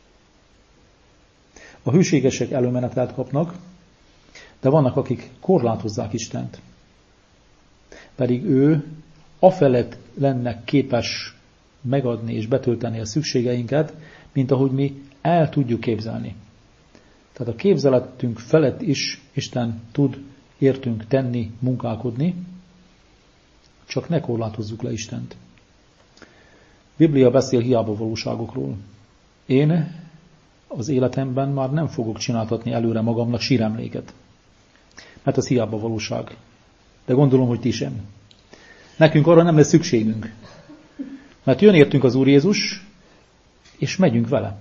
A hűségesek előmenetelt kapnak, de vannak, akik korlátozzák Istent. Pedig ő afelett lenne képes megadni és betölteni a szükségeinket, mint ahogy mi el tudjuk képzelni. Tehát a képzeletünk felett is Isten tud értünk tenni, munkálkodni, csak ne korlátozzuk le Istent. Biblia beszél hiába valóságokról. Én az életemben már nem fogok csináltatni előre magamnak síremléket, mert az hiába valóság. De gondolom, hogy ti sem. Nekünk arra nem lesz szükségünk. Mert jön értünk az Úr Jézus, és megyünk vele.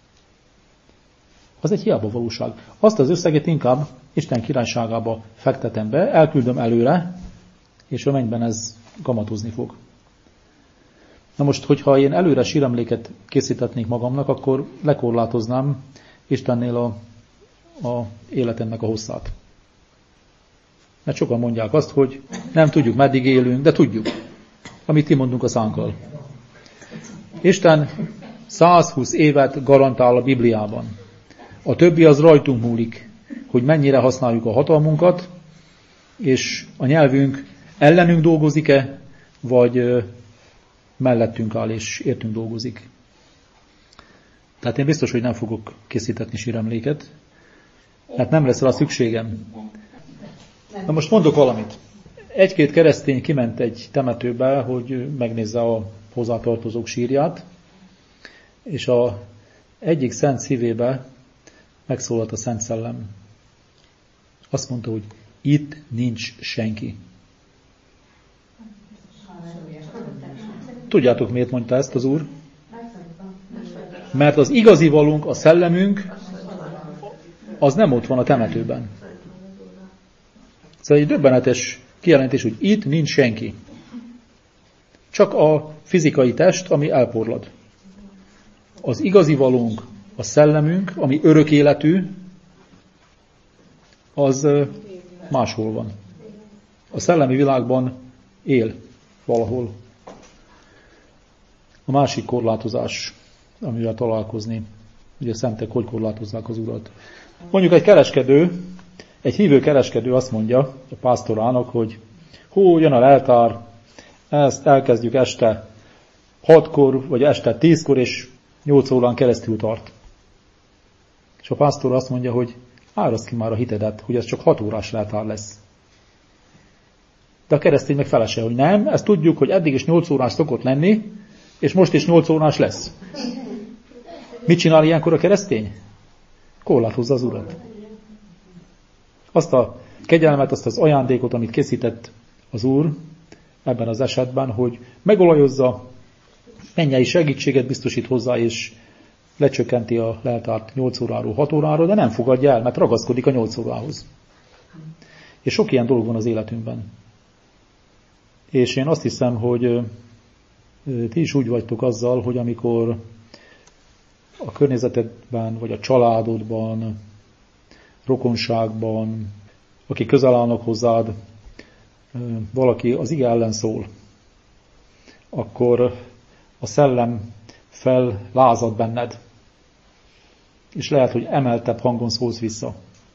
Az egy hiába valóság. Azt az összeget inkább Isten királyságába fektetem be, elküldöm előre, és a mennyben ez kamatozni fog. Na most, hogyha én előre síremléket készítetnék magamnak, akkor lekorlátoznám Istennél a életemnek a hosszát. Mert sokan mondják azt, hogy nem tudjuk, meddig élünk, de tudjuk, amit ti mondunk a szánkkal. Isten 120 évet garantál a Bibliában. A többi az rajtunk múlik, hogy mennyire használjuk a hatalmunkat, és a nyelvünk ellenünk dolgozik-e, vagy mellettünk áll és értünk dolgozik. Tehát én biztos, hogy nem fogok készítetni síremléket, mert nem lesz rá szükségem. Na most mondok valamit. Egy-két keresztény kiment egy temetőbe, hogy megnézze a hozzátartozók sírját, és a egyik szent szívébe megszólalt a Szent Szellem. Azt mondta, hogy itt nincs senki. Tudjátok, miért mondta ezt az Úr? Mert az igazi valunk, a szellemünk, az nem ott van a temetőben. Szóval egy döbbenetes kijelentés, hogy itt nincs senki. Csak a fizikai test, ami elporlad. Az igazi valunk, a szellemünk, ami örök életű, az máshol van. A szellemi világban él valahol. A másik korlátozás, amivel találkozni, ugye a szentek hogy korlátozzák az Urat. Mondjuk egy kereskedő, egy hívő kereskedő azt mondja a pásztorának, hogy jön a leltár, ezt elkezdjük este 6-kor, vagy este 10-kor, és 8 órán keresztül tart. És a pásztor azt mondja, hogy árasd ki már a hitedet, hogy ez csak 6 órás leltár lesz. De a keresztény meg felese, hogy nem, ezt tudjuk, hogy eddig is 8 órás szokott lenni, és most is 8 órás lesz. Mit csinál ilyenkor a keresztény? Korlátozza az Urat. Azt a kegyelmet, azt az ajándékot, amit készített az Úr ebben az esetben, hogy megolajozza, mennyei segítséget biztosít hozzá, és lecsökkenti a leltárt 8 óráról 6 órára, de nem fogadja el, mert ragaszkodik a 8 órához. És sok ilyen dolog van az életünkben. És én azt hiszem, hogy ti is úgy vagytok azzal, hogy amikor a környezetedben, vagy a családodban, rokonságban, akik közel állnak hozzád, valaki az ige ellen szól, akkor a szellem fellázad benned, és lehet, hogy emeltebb hangon szólsz vissza.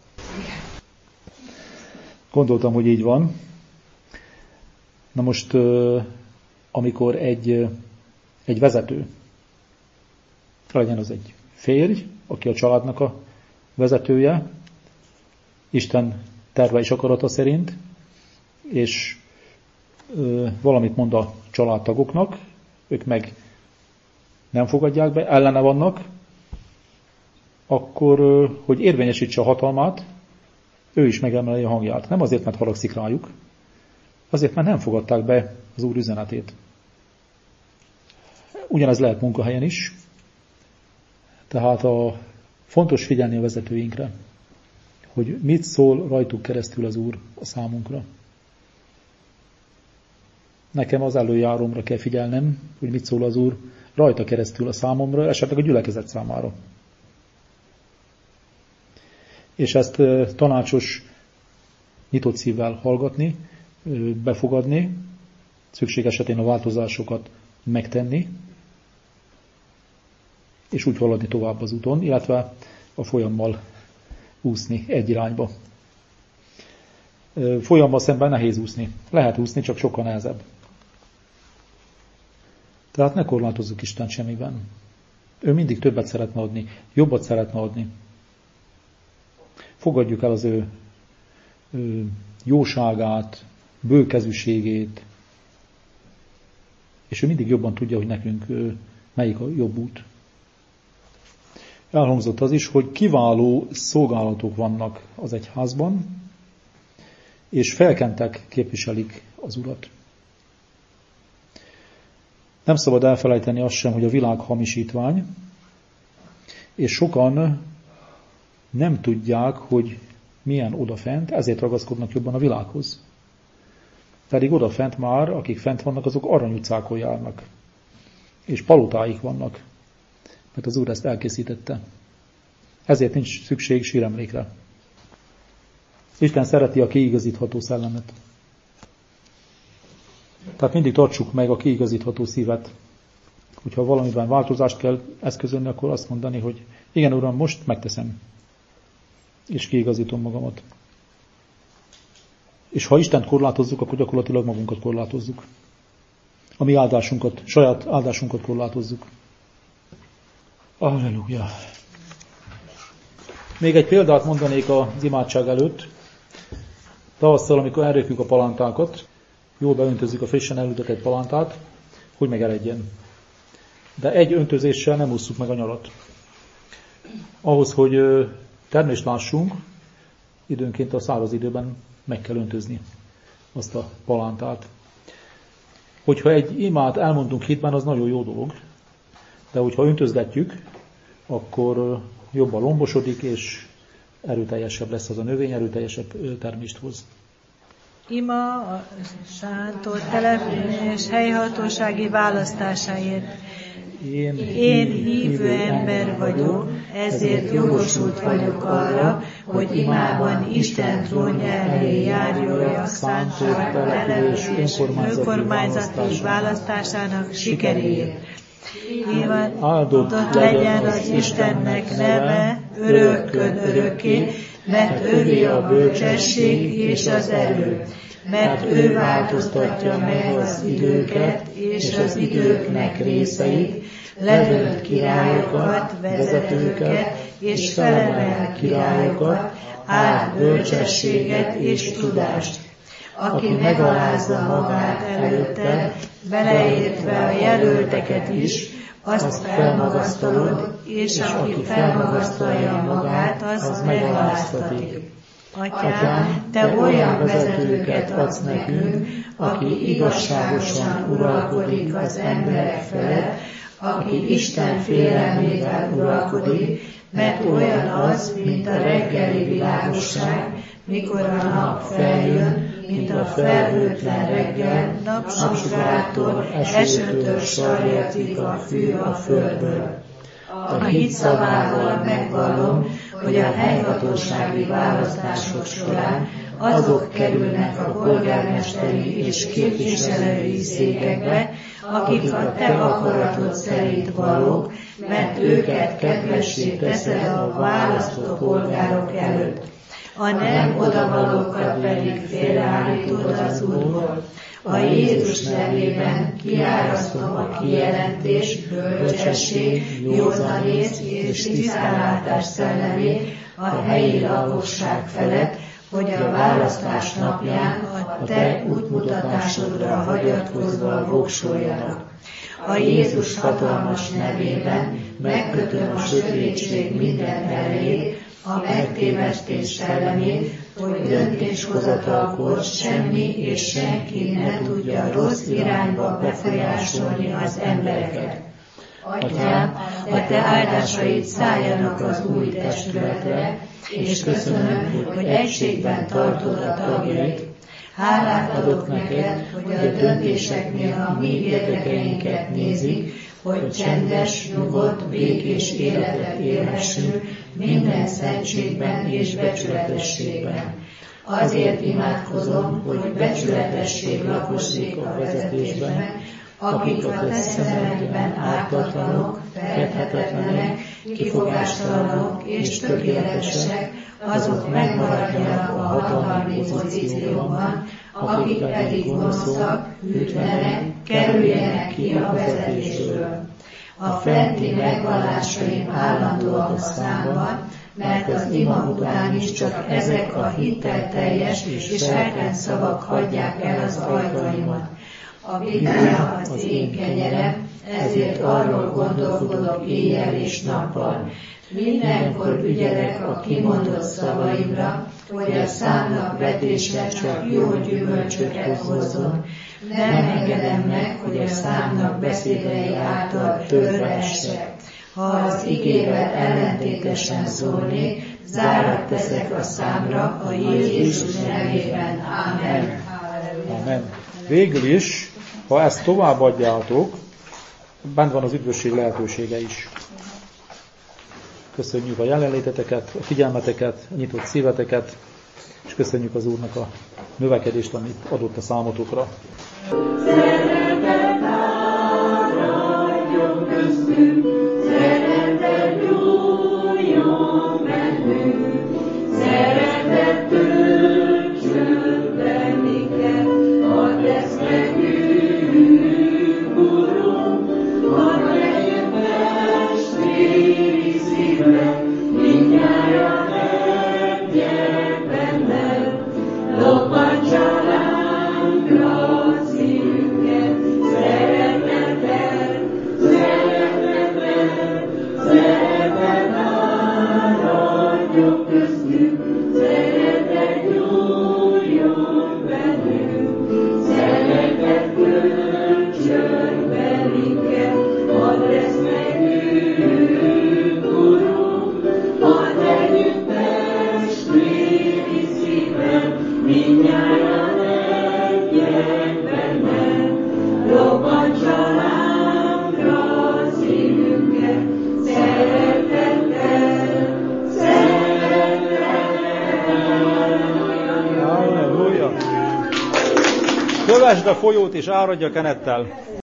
Gondoltam, hogy így van. Na most, amikor egy vezető, legyen az egy férj, aki a családnak a vezetője, Isten terve és akarata szerint, és valamit mond a családtagoknak, ők meg nem fogadják be, ellene vannak, akkor, hogy érvényesítse a hatalmát, ő is megemeli a hangját. Nem azért, mert haragszik rájuk, azért, mert nem fogadták be az Úr üzenetét. Ugyanez lehet munkahelyen is, tehát fontos figyelni a vezetőinkre, hogy mit szól rajtuk keresztül az Úr a számunkra. Nekem az előjáromra kell figyelnem, hogy mit szól az Úr rajta keresztül a számomra, esetleg a gyülekezet számára. És ezt tanácsos, nyitott szívvel hallgatni, befogadni, szükség esetén a változásokat megtenni, és úgy haladni tovább az úton, illetve a folyammal úszni egy irányba. Folyammal szemben nehéz úszni. Lehet úszni, csak sokkal nehezebb. Tehát ne korlátozzuk Isten semmiben. Ő mindig többet szeretne adni, jobbat szeretne adni. Fogadjuk el az ő jóságát, bőkezűségét, és ő mindig jobban tudja, hogy nekünk melyik a jobb út. Elhangzott az is, hogy kiváló szolgálatok vannak az egyházban, és felkentek képviselik az Urat. Nem szabad elfelejteni azt sem, hogy a világ hamisítvány, és sokan nem tudják, hogy milyen odafent, ezért ragaszkodnak jobban a világhoz. Pedig odafent már, akik fent vannak, azok aranyutcákon járnak, és palotáik vannak, mert az Úr ezt elkészítette. Ezért nincs szükség síremlékre. Isten szereti a kiigazítható szellemet. Tehát mindig tartsuk meg a kiigazítható szívet. Hogyha valamiben változást kell eszközölni, akkor azt mondani, hogy igen, Uram, most megteszem. És kiigazítom magamat. És ha Istent korlátozzuk, akkor gyakorlatilag magunkat korlátozzuk. A mi áldásunkat, saját áldásunkat korlátozzuk. Halleluja! Még egy példát mondanék az imádság előtt. Tavasszal, amikor elrökjük a palántákat, jól beöntözzük a frissen elültetett palántát, hogy megeredjen. De egy öntözéssel nem ússzuk meg a nyarat. Ahhoz, hogy termést lássunk, időnként a száraz időben meg kell öntözni azt a palántát. Hogyha egy imát elmondunk hitben, az nagyon jó dolog, de hogyha öntözgetjük, akkor jobban lombosodik, és erőteljesebb lesz az a növény, erőteljesebb termést hoz. Ima a sántó település helyhatósági választásáért. Én hívő ember vagyok, ezért jogosult vagyok arra, hogy imában Isten trónja elé járjuljak szántó település önkormányzati választásának sikeréért. Áldott legyen az Istennek neve örökkön örökké, mert ővé a bölcsesség és az erő, mert ő változtatja meg az időket és az időknek részeit, ledönt királyokat, vezetőket és felemel királyokat, áld bölcsességet és tudást. Aki megalázza magát előtte, beleértve a jelölteket is, azt felmagasztalod, és aki felmagasztalja magát, az megaláztatik. Atyám, te olyan vezetőket adsz nekünk, aki igazságosan uralkodik az emberek felett, aki Isten félelmével uralkodik, mert olyan az, mint a reggeli világosság, mikor a nap feljön, mint a felhőtlen reggel, napsugártól, esőtől sarjatik a fű a földből. A hit szavával megvallom, hogy a helyhatósági választások során azok kerülnek a polgármesteri és képviselői székekbe, akik a te akaratod szerint valók, mert őket kedvessé teszed a választott polgárok előtt. A nem odavalókat pedig félreállítod az útból. A Jézus nevében kiárasztom a kijelentés, bölcsesség, józanész és tisztánlátás szellemét a helyi lakosság felett, hogy a választás napján a te útmutatásodra hagyatkozva voksoljanak. A Jézus hatalmas nevében megkötöm a sötétség minden erejét, a megtévesztés szellemét, hogy döntéshozatalkor semmi és senki ne tudja rossz irányba befolyásolni az embereket. Atyám, a te áldásaid szálljanak az új testületre, és köszönöm, hogy egységben tartod a tagjait. Hálát adok neked, hogy a döntéseknél a mi érdekeinket nézik, hogy csendes, nyugodt, békés életet élhessünk minden szentségben és becsületességben. Azért imádkozom, hogy becsületesség lakozik a vezetésben, akik a te szemedben ártatlanok, fedhetetlenek, kifogástalanok és tökéletesek, azok megmaradjanak a hatalmi pozícióban, akik pedig gonoszak, hűtlenek, kerüljenek ki a vezetésből. A fenti megvallásaim állandóak a számban, mert az ima után is csak ezek a hittelteljes és eltent szavak hagyják el az ajkaimat. A Biblia az én kenyerem, ezért arról gondolkodok éjjel és nappal. Mindenkor ügyelek a kimondott szavaimra, hogy a számnak vetése csak jó gyümölcsöket hozzon. Nem engedem meg, hogy a számnak beszédei által törve essek. Ha az igével ellentétesen szólnék, zárat teszek a számra a Jézus nevében. Amen. Amen. Végül is, ha ezt továbbadjátok, bent van az üdvösség lehetősége is. Köszönjük a jelenléteteket, a figyelmeteket, a nyitott szíveteket, és köszönjük az Úrnak a növekedést, amit adott a számotokra. Szeretet áradjon köztünk, szeretet gyújjon bennünk, szeretet töltsön bennünket, hadd ezt nekünk, Urunk, hadd legyen testvéri szívben, mindnyájan egyek benned, lobbantsa lánkra szívünket, szeretettel, szeretettel, szeretet áradjon köztünk, szeretet gyújjon bennünk, szeretet kölcsön bennünket, hadd lesz nekünk, Urunk, hadd legyünk testvéri szívben, mindnyájan egyek benned, lobbantsa lánkra szívünket, szeretettel, Halleluja! Kövesd a folyót és áradj a kenettel!